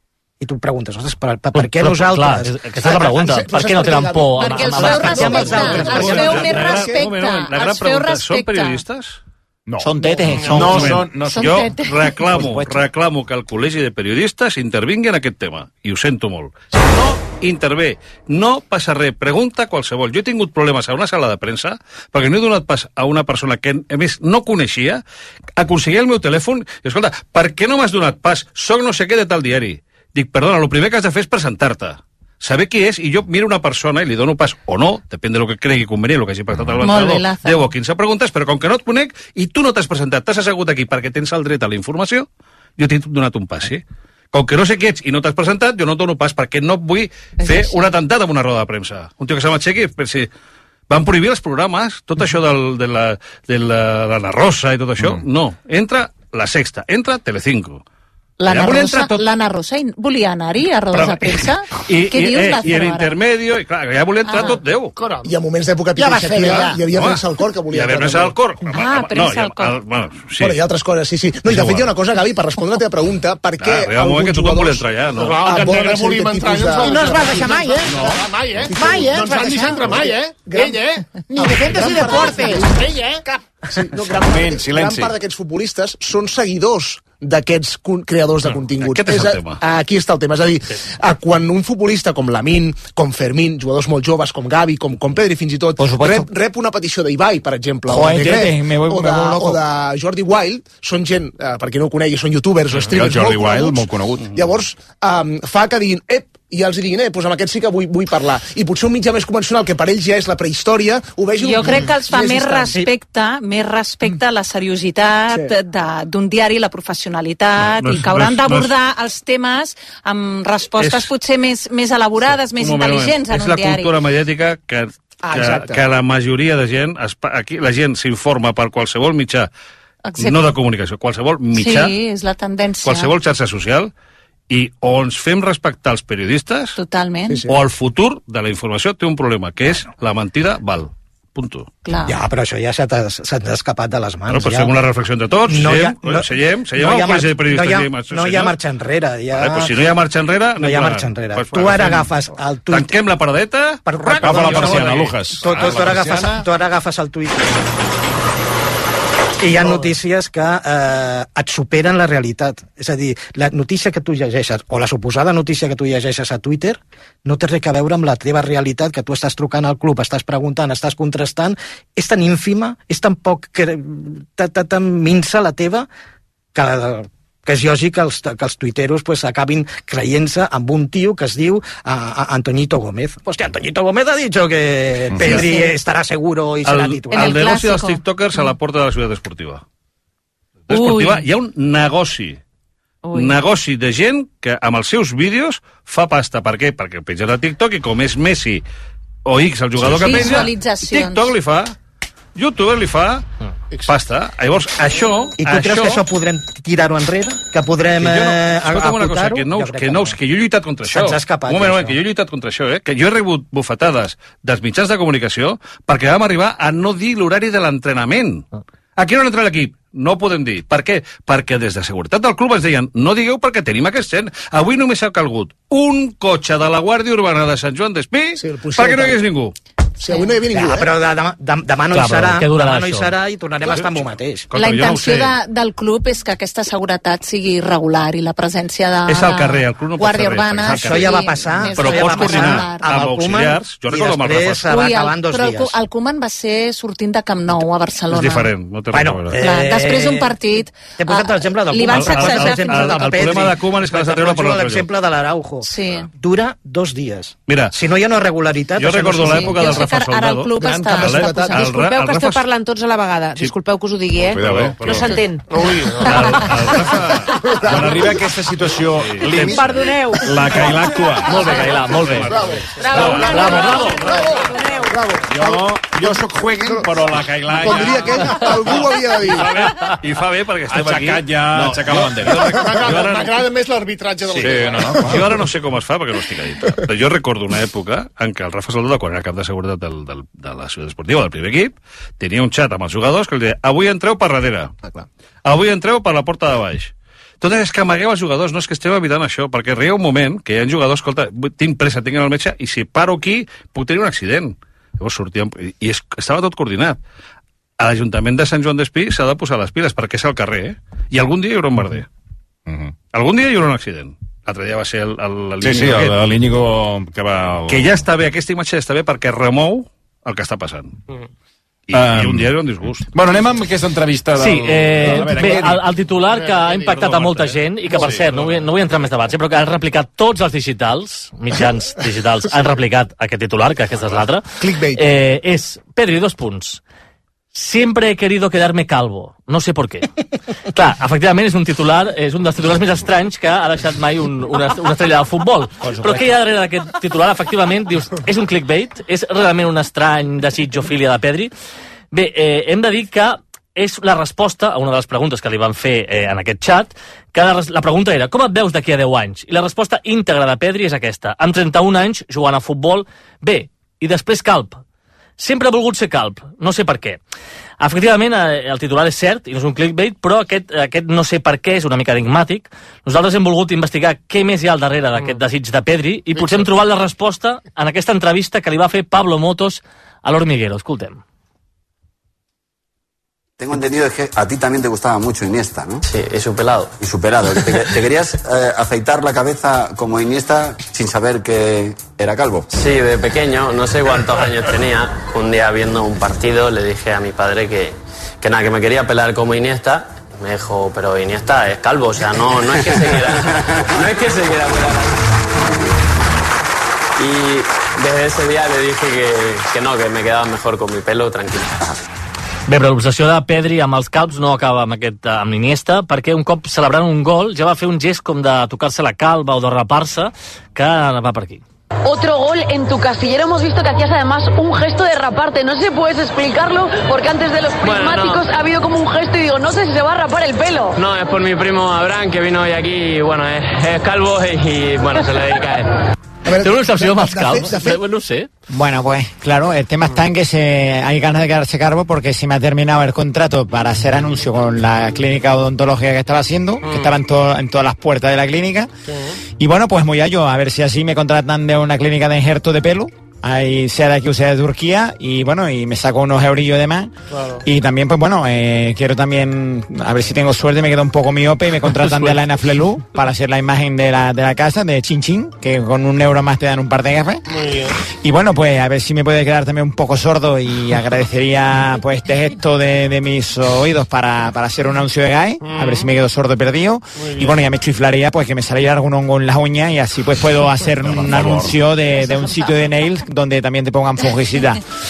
I tu preguntes, ostres, per, per, per què nosaltres... Clar, aquesta és la pregunta. Per què no tenen por? Perquè els feu respecte, els feu més respecte. La gran pregunta, són periodistes? No. Són tetes. No, no, són, no són. Jo reclamo, reclamo que el Col·legi de Periodistes intervingui en aquest tema, i ho sento molt. Si no intervé, no passa res, pregunta qualsevol. Jo he tingut problemes a una sala de premsa perquè no he donat pas a una persona que, a més, no coneixia, aconseguia el meu telèfon i, escolta, per què no m'has donat pas? Soc no sé què de tal diari. Dic, perdona, el primer que has de fer és presentar-te. Saber qui és, i jo miro una persona i li dono pas o no, depèn de lo que cregui convenient, el que hagi pactat al ventador, deu o quinze preguntes, però com que no et conec i tu no t'has presentat, t'has assegut aquí perquè tens el dret a la informació, jo t'he donat un pas, sí? Com que no sé qui ets i no t'has presentat, jo no et dono pas perquè no vull fer un atemptat amb una roda de premsa. Un tio que se m'aixequi, per si van prohibir els programes, tot això del, de, la, de la, l'Anna Rosa i tot això, mm. no. Entra La Sexta, entra Telecinco. L'Anna Rosa, tot... Rosa volia anar-hi a rodes de premsa? I, Què i, dius, eh, I l'intermedio, i clar, ja volia entrar ah. tot Déu. I a moments d'època Piqué i Shakira hi havia premsa al cor que volia entrar. Hi havia premsa al cor. Ah, premsa al cor. Bueno, sí. Bueno, hi ha altres coses, sí, sí. No, i de fet hi ha una cosa, Gavi, per respondre la teva pregunta, per què alguns que tothom volia entrar ja, no? Clar, el Negre volia entrar i no es va deixar mai, eh? No, mai, eh? Mai, eh? No ens van deixar entrar mai, eh? Ell, eh? Ni Defendes i Deportes. Ell, eh? Cap. Sí, no, gran, gran part d'aquests futbolistes són seguidors d'aquests creadors de contingut. Aquest és el tema. Aquí està el tema. És a dir, sí. quan un futbolista com Lamine, com Fermín, jugadors molt joves, com Gavi, com, com Pedri, fins i tot, rep, rep una petició d'Ibai, per exemple, o, de Gref, o, de, o de Jordi Wild, són gent, eh, per qui no ho conegui, són youtubers o streamers Jordi molt Wild, coneguts. molt conegut. Llavors, um, fa que diguin, ep, i els diguin, eh, doncs amb aquest sí que vull, vull parlar. I potser un mitjà més convencional, que per ells ja és la prehistòria, ho vegin... Jo crec que els fa més respecte, més respecte a la seriositat sí. d'un diari, la professionalitat, no, no, i que hauran no, d'abordar no, els temes amb respostes és, potser més, més elaborades, sí, més intel·ligents en un diari. És la cultura mediàtica que, que, ah, que la majoria de gent, aquí la gent s'informa per qualsevol mitjà, Exacte. no de comunicació, qualsevol mitjà, sí, és la tendència. Qualsevol xarxa social, i o ens fem respectar els periodistes totalment, sí, sí. o el futur de la informació té un problema, que és la mentida val. Punto. Clar. Ja, però això ja s'ha escapat de les mans. Bueno, però ja. fem una reflexió entre tots, no seiem, ha, no, seiem, seiem no, hi ha, mar, no, hi ha, no hi ha marxa enrere. Ja... Vale, pues si no hi ha marxa enrere... No hi ha marxa enrere. Pues, tu ara agafes el tuit... Tanquem la paradeta... Per, per, agafa la persiana, Lujas. Tu, tu, tu, ara agafes, tu ara agafes el tuit... I hi ha notícies que eh, et superen la realitat. És a dir, la notícia que tu llegeixes, o la suposada notícia que tu llegeixes a Twitter, no té res a veure amb la teva realitat, que tu estàs trucant al club, estàs preguntant, estàs contrastant, és tan ínfima, és tan poc... tan, tan minsa la teva, que... que és lògic que els, que els tuiteros pues, acabin creient-se amb un tio que es diu a, a Antoñito Gómez. Pues que Antoñito Gómez ha dicho que Pedri sí, sí. estará seguro y será el, titular. El, el negoci dels tiktokers a la porta de la ciutat esportiva. esportiva, hi ha un negoci. Ui. Negoci de gent que amb els seus vídeos fa pasta. Per què? Perquè penja a TikTok i com és Messi o X, el jugador sí, que penja, TikTok li fa, YouTube li fa pasta. Llavors, això... I tu això... creus que això podrem tirar-ho enrere? Que podrem que no, acotar-ho? Que, no, que, no, que jo he lluitat contra això. Escapat, un moment, moment, que jo he lluitat contra això, eh? Que jo he rebut bufetades dels mitjans de comunicació perquè vam arribar a no dir l'horari de l'entrenament. A quina hora entra l'equip? No ho podem dir. Per què? Perquè des de seguretat del club ens deien no digueu perquè tenim aquest cent. Avui només ha calgut un cotxe de la Guàrdia Urbana de Sant Joan d'Espí sí, perquè no hi hagués ningú. Sí, avui no hi havia ningú, ja, eh? Però de, de, de, demà no hi serà, demà no hi serà i tornarem a estar amb ho mateix. La intenció de, del club és que aquesta seguretat sigui regular i la presència de, és al carrer, el club no Guàrdia Urbana... Això ja va passar, però pots coordinar amb auxiliars. Jo recordo amb el Rafa. Va acabant dos però dies. el Koeman va ser sortint de Camp Nou a Barcelona. És diferent, no té bueno, res a veure. Eh... Després d'un partit... T'he posat l'exemple del Koeman. Li van sacsejar fins al Pedri. El problema de Koeman és que l'has de treure per l'altre lloc. L'exemple de l'Araujo. Dura dos dies. Mira, si no hi ha una regularitat... Jo recordo l'època del Rafa Soldado. Disculpeu que esteu parlant tots a la vegada. Disculpeu que us ho digui, eh? No s'entén. Quan arriba aquesta situació límit... Perdoneu. La Cailà actua. Molt bé, Cailà, molt bé. Bravo, bravo, bravo. Jo, jo sóc jueguen, però la Cailà ja... Com diria aquell, algú ho havia de dir. I fa bé perquè estem aquí. Aixecat ja, aixecat la bandera. M'agrada més l'arbitratge del sí, jo ara no sé com es fa perquè no estic a dit. Però jo recordo una època en què el Rafa Soldado, quan era cap de seguretat del, del, de la ciutat esportiva del primer equip, tenia un xat amb els jugadors que li deia avui entreu per darrere, avui entreu per la porta de baix. Tot és que amagueu els jugadors, no és que esteu evitant això, perquè arriba un moment que hi ha jugadors, escolta, tinc pressa, tinc el metge, i si paro aquí puc tenir un accident. Llavors sortíem, i es, estava tot coordinat. A l'Ajuntament de Sant Joan d'Espí s'ha de posar les piles, perquè és al carrer, eh? I algun dia hi haurà un merder. Uh -huh. Algun dia hi haurà un accident. L'altre dia va ser el, el, el sí, sí, l'Íñigo que va... Que ja està bé, aquesta imatge està bé perquè remou el que està passant. Uh -huh. I, um, I un dia era un disgust. Bueno, anem amb aquesta entrevista del... Sí, eh, de bé, el, el titular que ha impactat a molta gent i que, per cert, no vull, no vull entrar en més debats, eh, però que han replicat tots els digitals, mitjans digitals, han replicat aquest titular, que aquesta és l'altra. Clickbait. Eh, és, Pedri, dos punts. Siempre he querido quedarme calvo. No sé por qué. Clar, efectivament és un titular, és un dels titulars més estranys que ha deixat mai un, una, una estrella del futbol. Però què hi ha darrere d'aquest titular? Efectivament, dius, és un clickbait? És realment un estrany desig o filia de Pedri? Bé, eh, hem de dir que és la resposta a una de les preguntes que li van fer eh, en aquest xat, que la, la pregunta era, com et veus d'aquí a deu anys? I la resposta íntegra de Pedri és aquesta. Amb trenta-un anys, jugant a futbol, bé, i després calb. Sempre he volgut ser calb, no sé per què. Efectivament, el titular és cert, i no és un clickbait, però aquest, aquest no sé per què és una mica enigmàtic. Nosaltres hem volgut investigar què més hi ha al darrere d'aquest desig de Pedri i potser hem trobat la resposta en aquesta entrevista que li va fer Pablo Motos a l'Hormiguero. Escoltem. Tengo entendido que a ti también te gustaba mucho Iniesta, ¿no? Sí, y su pelado. Y su pelado. ¿Te, te querías eh, afeitar la cabeza como Iniesta sin saber que era calvo? Sí, de pequeño, no sé cuántos años tenía. Un día viendo un partido le dije a mi padre que, que nada, que me quería pelar como Iniesta. Me dijo, pero Iniesta es calvo, o sea, no, no es que se quiera, no es que se quiera pelar. Y desde ese día le dije que, que no, que me quedaba mejor con mi pelo, tranquilo. Bé, però l'obsessió de Pedri amb els calbs no acaba amb, aquest, amb l'Iniesta, perquè un cop celebrant un gol ja va fer un gest com de tocar-se la calva o de rapar-se, que va per aquí. Otro gol en tu casillero. Hemos visto que hacías además un gesto de raparte. No sé si puedes explicarlo, porque antes de los prismáticos bueno, no. ha habido como un gesto y digo, no sé si se va a rapar el pelo. No, es por mi primo Abraham, que vino hoy aquí y bueno, es, es calvo y, y bueno, se le dedica a él. ¿Tengo una excepción más calvo? No sé. Bueno, pues claro, el tema está en que se, hay ganas de quedarse calvo porque se me ha terminado el contrato para hacer anuncio con la clínica odontológica que estaba haciendo, mm. que estaba en, to, en todas las puertas de la clínica. Sí. Y bueno, pues voy a yo, a ver si así me contratan de una clínica de injerto de pelo. Ahí sea de aquí o sea de Turquía, y bueno, y me saco unos eurillos de más. Claro. Y también, pues bueno, eh, quiero también, a ver si tengo suerte, me quedo un poco miope y me contratan de la Enaflelu para hacer la imagen de la, de la casa, de Chin Chin, que con un euro más te dan un par de gafas. Muy bien. Y bueno, pues a ver si me puede quedar también un poco sordo, y agradecería pues este gesto de, de mis oídos para, para hacer un anuncio de Gae, mm. a ver si me quedo sordo perdido. Y bueno, ya me chiflaría pues que me saliera algún hongo en las uñas, y así pues puedo hacer un anuncio de, de un sitio de nails donde también te pongan fungicida.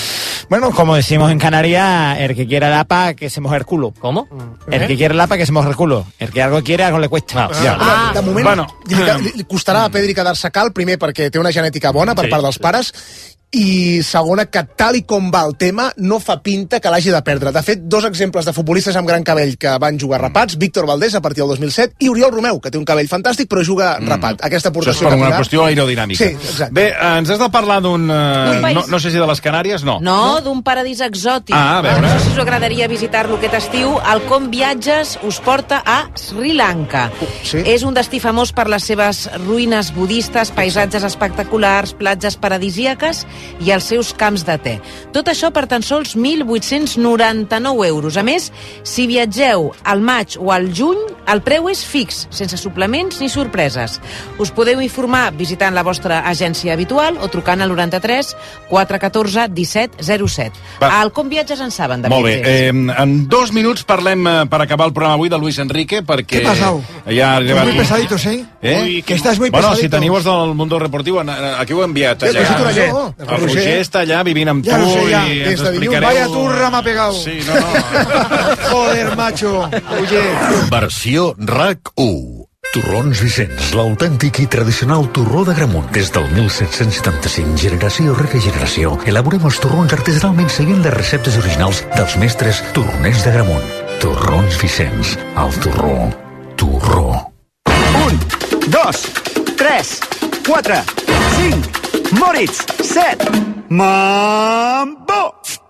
Bueno, como decimos en Canarias, el que quiera la pa, que se moje el culo. ¿Cómo? El que quiera la pa, que se moje el culo. El que algo quiere, algo le cuesta. Ah, ja. ah. De moment, bueno. li, li costarà a Pedri quedar-se cal, primer perquè té una genètica bona per sí. part dels pares, i segona, que tal i com va el tema, no fa pinta que l'hagi de perdre. De fet, dos exemples de futbolistes amb gran cabell que van jugar rapats, Víctor Valdés a partir del dos mil set i Oriol Romeu, que té un cabell fantàstic però juga mm. rapat. Aquesta aportació Això és per una qüestió aerodinàmica. Sí, exacte. Bé, ens has de parlar d'un... Uh, no, no sé si de les Canàries, no. No, no? d'un paradís exòtic. Ah, a veure. No sé si us agradaria visitar-lo aquest estiu. El Com Viatges us porta a Sri Lanka. Uh, sí? És un destí famós per les seves ruïnes budistes, paisatges espectaculars, platges paradisíaques i els seus camps de te. Tot això per tan sols mil vuit-cents noranta-nou euros. A més, si viatgeu al maig o al juny, el preu és fix, sense suplements ni sorpreses. Us podeu informar visitant la vostra agència habitual o trucant al noranta-tres quatre catorze disset zero set. Va. Al Com Viatges en saben de Molt bé, viatgers. eh, en dos minuts parlem, eh, per acabar el programa avui, de Luis Enrique, perquè... Què passa? Ja ha arribat... Muy pesaditos, ¿eh? Eh? Uy, que estàs muy bueno, pesadito. si teniu els del Mundo Reportivo, aquí ho he enviat. Ja, allà. jo, El Roger està allà vivint amb ja tu sé, ja. i Des ens de explicareu... Vaya turra m'ha pegado. Sí, no, no. Joder, macho. Oye. Versió RAC u. Torrons Vicenç, l'autèntic i tradicional torró d'Agramunt. Des del mil set-cents setanta-cinc, generació rere generació, elaborem els torrons artesanalment seguint les receptes originals dels mestres torroners d'Agramunt. Torrons Vicenç, el torró, torró. Un, dos, tres, quatre, cinc, Moritz, set, Mambo!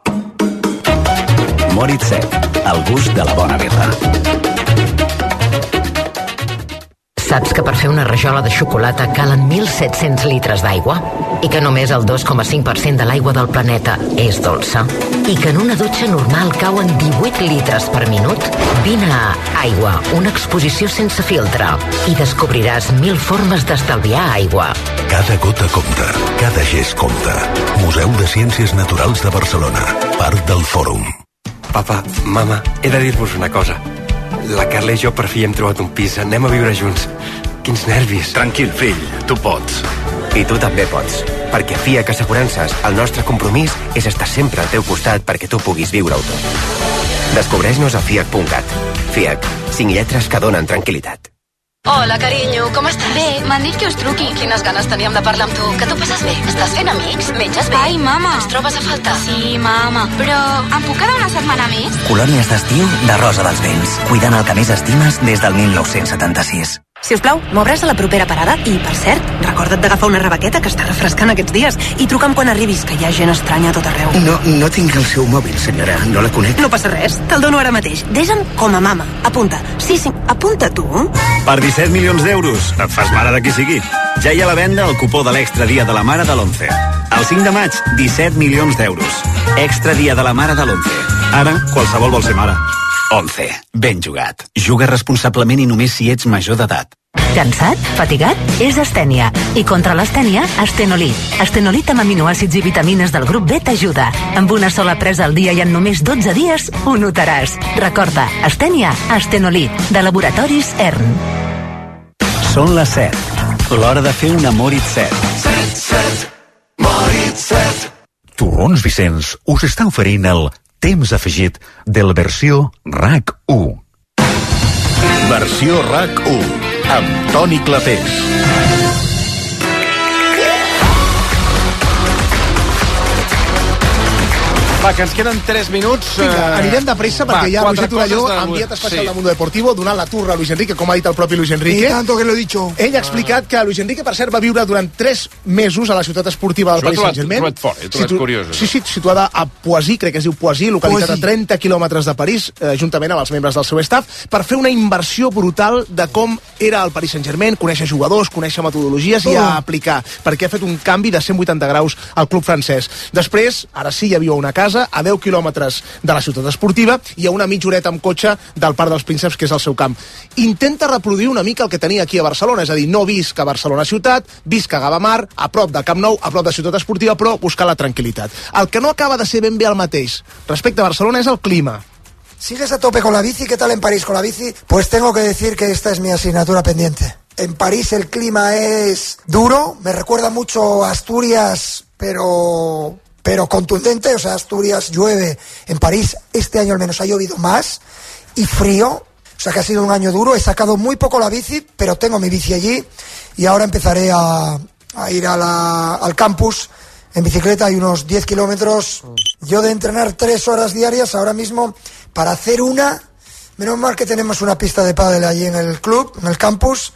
Moritz set, el gust de la bona birra. Saps que per fer una rajola de xocolata calen mil set-cents litres d'aigua? I que només el dos coma cinc per cent de l'aigua del planeta és dolça? I que en una dutxa normal cauen divuit litres per minut? Vine a Aigua, una exposició sense filtre, i descobriràs mil formes d'estalviar aigua. Cada gota compta, cada gest compta. Museu de Ciències Naturals de Barcelona, part del Fòrum. Papa, mama, he de dir-vos una cosa. La Carla i jo per fi hem trobat un pis. Anem a viure junts. Quins nervis. Tranquil, fill, tu pots. I tu també pots. Perquè a FIAC Assegurances, el nostre compromís és estar sempre al teu costat perquè tu puguis viure-ho tot. Descobreix-nos a fiac punt cat. FIAC, cinc lletres que donen tranquil·litat. Hola, carinyo, com estàs? Bé, m'han dit que us truqui. Quines ganes teníem de parlar amb tu. Que tu passes bé? Estàs fent amics? Menges bé? Ai, mama. Ens trobes a faltar? Sí, mama. Però em puc quedar una setmana més? Colònies d'estiu de Rosa dels Vents. Cuidant el que més estimes des del mil nou-cents setanta-sis. Si us plau, m'obres a la propera parada i, per cert, recorda't d'agafar una rebaqueta que està refrescant aquests dies i truca'm quan arribis, que hi ha gent estranya a tot arreu. No, no tinc el seu mòbil, senyora. No la conec. No passa res, te'l dono ara mateix. Desa'm com a mama. Apunta. Sí, sí, apunta tu. Per disset milions d'euros, et fas mare de qui sigui. Ja hi ha a la venda el cupó de l'Extra Dia de la Mare de l'onze. El cinc de maig, disset milions d'euros. Extra Dia de la Mare de l'onze. Ara, qualsevol vol ser mare. onze. Ben jugat. Juga responsablement i només si ets major d'edat. Cansat? Fatigat? És astènia. I contra l'astènia, Astenolit. Astenolit amb aminoàcids i vitamines del grup B t'ajuda. Amb una sola presa al dia i en només dotze dies ho notaràs. Recorda, astènia, Astenolit, de Laboratoris E R N. Són les set. L'hora de fer una Moritz set. set, set, Moritz set. Torrons Vicenç us està oferint el temps afegit de la versió RAC u. Versió RAC u, amb Toni Clapés. Va, que ens queden tres minuts. Vinga, anirem de pressa perquè va, ja Roger Torelló, de... enviat especial sí. de Mundo Deportivo, donant la turra a Luis Enrique, com ha dit el propi Luis Enrique. I tanto que lo he dicho. Ell ha explicat que Luis Enrique, per cert, va viure durant tres mesos a la ciutat esportiva del Paris Saint-Germain. Ho he trobat fort, he trobat Situ... curiós. Sí, sí, situada a Poissy, crec que es diu Poissy, localitat Poissy. A trenta quilòmetres de París, eh, juntament amb els membres del seu staff, per fer una inversió brutal de com era el Paris Saint-Germain, conèixer jugadors, conèixer metodologies oh. i a aplicar, perquè ha fet un canvi de cent vuitanta graus al club francès. Després, ara sí, ja viu a una casa, a deu quilòmetres de la ciutat esportiva i a una mitja horeta amb cotxe del Parc dels Prínceps, que és el seu camp. Intenta reproduir una mica el que tenia aquí a Barcelona, és a dir, no visc a Barcelona ciutat, visc a Gavamar, a prop del Camp Nou, a prop de ciutat esportiva, però buscar la tranquil·litat. El que no acaba de ser ben bé el mateix respecte a Barcelona és el clima. ¿Sigues a tope con la bici? ¿Qué tal en París con la bici? Pues tengo que decir que esta es mi asignatura pendiente. En París el clima es duro, me recuerda mucho a Asturias, pero pero contundente. O sea, Asturias llueve, en París este año al menos ha llovido más y frío, o sea que ha sido un año duro. He sacado muy poco la bici, pero tengo mi bici allí y ahora empezaré a, a ir a la, al campus en bicicleta. Hay unos diez kilómetros. Yo de entrenar tres horas diarias ahora mismo para hacer una, menos mal que tenemos una pista de pádel allí en el club, en el campus,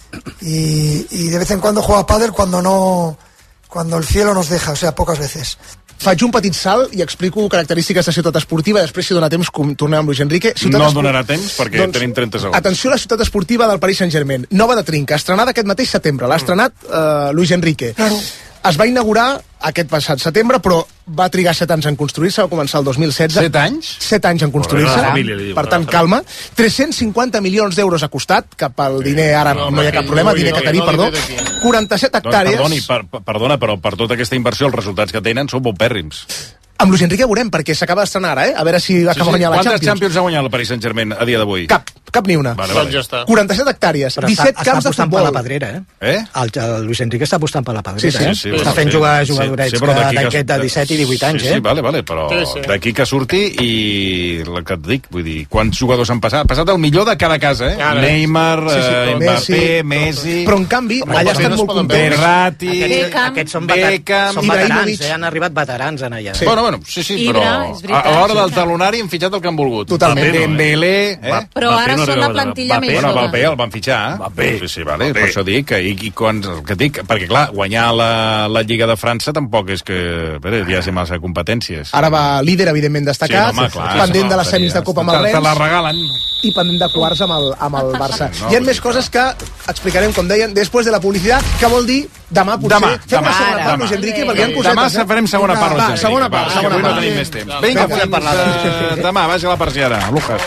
y, y de vez en cuando juego a pádel cuando no, cuando el cielo nos deja, o sea, pocas veces. Faig un petit salt i explico característiques de ciutat esportiva, després si dona temps tornem amb Luis Enrique. Ciutat no esport... donarà temps perquè doncs, tenim trenta segons. Atenció a la ciutat esportiva del Paris Saint-Germain, nova de trinca, estrenada aquest mateix setembre, l'ha estrenat uh, Luis Enrique. Claro. Es va inaugurar aquest passat setembre, però va trigar set anys en construir-se, va començar el dos mil setze. Set anys? Set anys en construir-se, per tant, calma. tres-cents cinquanta milions d'euros ha costat, cap al diner, ara no, no hi ha cap problema, diner catarí, perdó. quaranta-set hectàrees... Doncs perdoni, per, perdona, però per tota aquesta inversió els resultats que tenen són paupèrrims. Amb Luis Enrique veurem, perquè s'acaba d'estrenar ara, eh? A veure si acaba sí, sí. guanyant la Champions. Quantes Champions ha guanyat el Paris Saint-Germain a dia d'avui? Cap, cap ni una. Vale, vale. Ja està. quaranta-set hectàrees, però disset està, camps de futbol. Està apostant per la pedrera, eh? Eh? El, el Luis Enrique està apostant per la pedrera, sí, sí, eh? sí, està sí, fent sí, jugar sí, jugadorets sí, sí, sí, d'aquest de disset i divuit anys, sí, eh? Sí, vale, vale, però sí, sí. d'aquí que surti i el que et dic, vull dir, quants jugadors han passat? Ha passat el millor de cada casa, eh? Ja, Neymar, sí, sí, eh, Mbappé, Messi... Però en canvi, allà estan molt contents. Berratti, aquests són, veter són veterans, eh? Han arribat veterans en allà. Sí. Bueno, bueno, sí, sí, però a l'hora del talonari han fitxat el que han volgut. Totalment. Dembélé, eh? Però ara són la plantilla més jove. Bueno, Mbappé el van fitxar, eh? Sí, sí, vale, per això dic, i, i quan, que dic, perquè clar, guanyar la, la Lliga de França tampoc és que, veure, ja sé massa competències. Ara va líder, evidentment, destacat, sí, home, clar, pendent de les semis de Copa amb el Rennes. Te la regalen. I pendent de quarts amb el, amb el Barça. No, Hi ha més coses que explicarem, com deien, després de la publicitat, que vol dir demà, potser, demà, fem demà, una segona part, Luis Enrique, perquè hi ha cosetes. Demà farem segona part, Luis Enrique. Segona part, segona part. No tenim més temps. Vinga, podem parlar. Demà, vagi a la persiana, Lucas.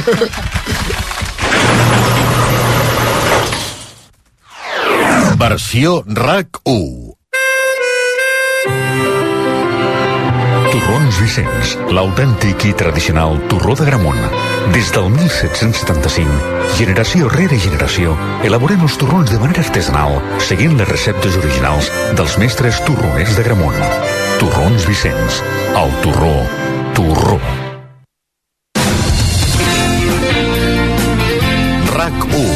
Versió RAC u. Torrons Vicenç, l'autèntic i tradicional torró de Gramunt. Des del mil set-cents setanta-cinc, generació rere generació, elaborem els torrons de manera artesanal, seguint les receptes originals dels mestres torroners de Gramunt. Torrons Vicenç, el torró, torró. RAC u.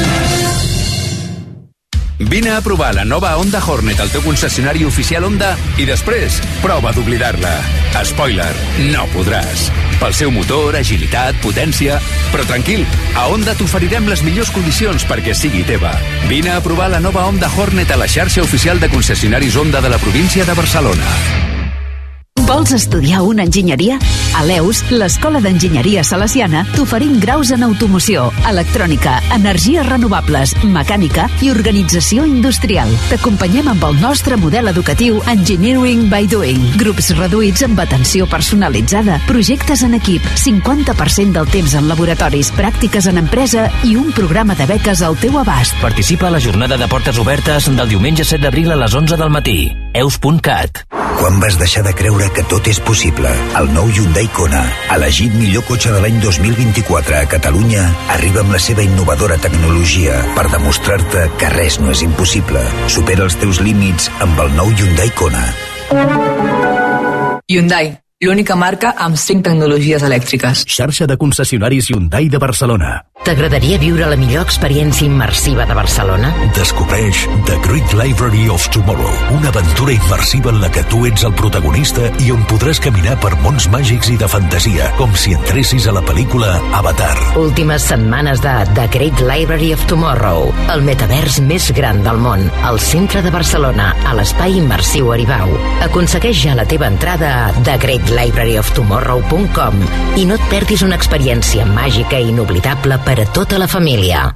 Vine a provar la nova Honda Hornet al teu concessionari oficial Honda i després prova d'oblidar-la. Spoiler, no podràs. Pel seu motor, agilitat, potència... Però tranquil, a Honda t'oferirem les millors condicions perquè sigui teva. Vine a provar la nova Honda Hornet a la xarxa oficial de concessionaris Honda de la província de Barcelona. Vols estudiar una enginyeria? A l'E U S, l'Escola d'Enginyeria Salesiana, t'oferim graus en automoció, electrònica, energies renovables, mecànica i organització industrial. T'acompanyem amb el nostre model educatiu Engineering by Doing. Grups reduïts amb atenció personalitzada, projectes en equip, cinquanta per cent del temps en laboratoris, pràctiques en empresa i un programa de beques al teu abast. Participa a la jornada de portes obertes del diumenge set d'abril a les onze del matí. eus punt cat. Quan vas deixar de creure que tot és possible? El nou Hyundai Kona, elegit millor cotxe de l'any dos mil vint-i-quatre a Catalunya, arriba amb la seva innovadora tecnologia per demostrar-te que res no és impossible. Supera els teus límits amb el nou Hyundai Kona. Hyundai, l'única marca amb cinc tecnologies elèctriques. Xarxa de concessionaris Hyundai de Barcelona. T'agradaria viure la millor experiència immersiva de Barcelona? Descobreix The Great Library of Tomorrow, una aventura immersiva en la que tu ets el protagonista i on podràs caminar per mons màgics i de fantasia, com si entressis a la pel·lícula Avatar. Últimes setmanes de The Great Library of Tomorrow, el metavers més gran del món, al centre de Barcelona, a l'espai immersiu Aribau. Aconsegueix ja la teva entrada a the great library of tomorrow punt com i no et perdis una experiència màgica i inoblidable per a tota la família.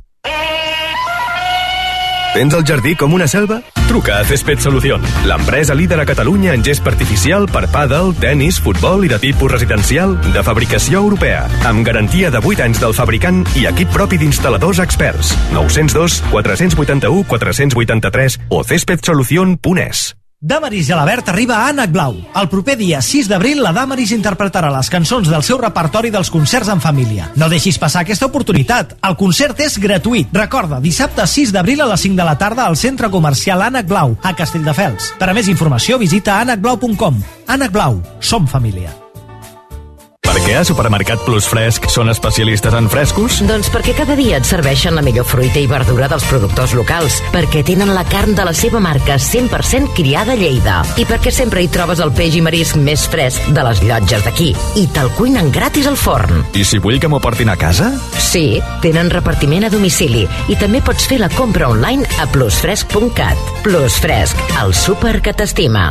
Tens el jardí com una selva? Truca a Césped Solución, l'empresa líder a Catalunya en gespa artificial per pàdel, tenis, futbol i de tipus residencial de fabricació europea, amb garantia de vuit anys del fabricant i equip propi d'instal·ladors experts. nou zero dos, quatre vuit u, quatre vuit tres o césped solución punt es. Damaris Gelabert arriba a Ànec Blau. El proper dia sis d'abril, la Damaris interpretarà les cançons del seu repertori dels concerts en família. No deixis passar aquesta oportunitat. El concert és gratuït. Recorda, dissabte sis d'abril a les cinc de la tarda al Centre Comercial Ànec Blau, a Castelldefels. Per a més informació, visita ànec blau punt com. Ànec Blau, som família. Per què a Supermercat Plus Fresc són especialistes en frescos? Doncs perquè cada dia et serveixen la millor fruita i verdura dels productors locals, perquè tenen la carn de la seva marca cent per cent criada a Lleida, i perquè sempre hi trobes el peix i marisc més fresc de les llotges d'aquí, i te'l cuinen gratis al forn. I si vull que m'ho portin a casa? Sí, tenen repartiment a domicili, i també pots fer la compra online a plusfresc punt cat. Plus Fresc, el súper que t'estima.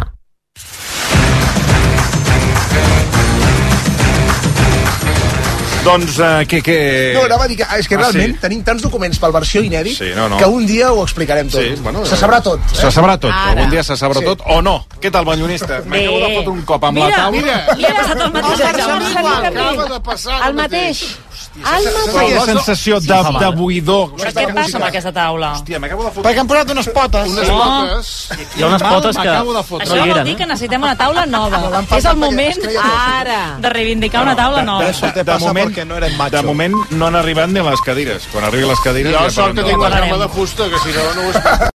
Doncs, uh, què, què... No, anava a dir que, és que ah, realment sí. tenim tants documents pel versió inèdit sí, no, no. que un dia ho explicarem tot. Sí, bueno, se sabrà tot. Eh? Se sabrà tot. Ara. Algun dia se sabrà Sí. tot o no. Què tal, banyonista? M'acabo de fotre un cop amb Mira, la taula. mira, li ha passat el mateix a Jaume. Acaba de passar El mateix. El Aquella sensació de, de buidor. Però què passa amb aquesta taula? Hòstia, m'acabo de fotre... Perquè han posat unes potes. Unes No. potes. Hi ha unes potes que... M'acabo de fotre. Això No hi vol eren, dir eh? que necessitem una taula nova. És el moment Ara. de reivindicar una taula nova. De, de, moment, de moment no han arribat ni les cadires. Quan arribin les cadires... Jo ja sort que parlem tinc de- la cama de fusta, que si no, no ho és...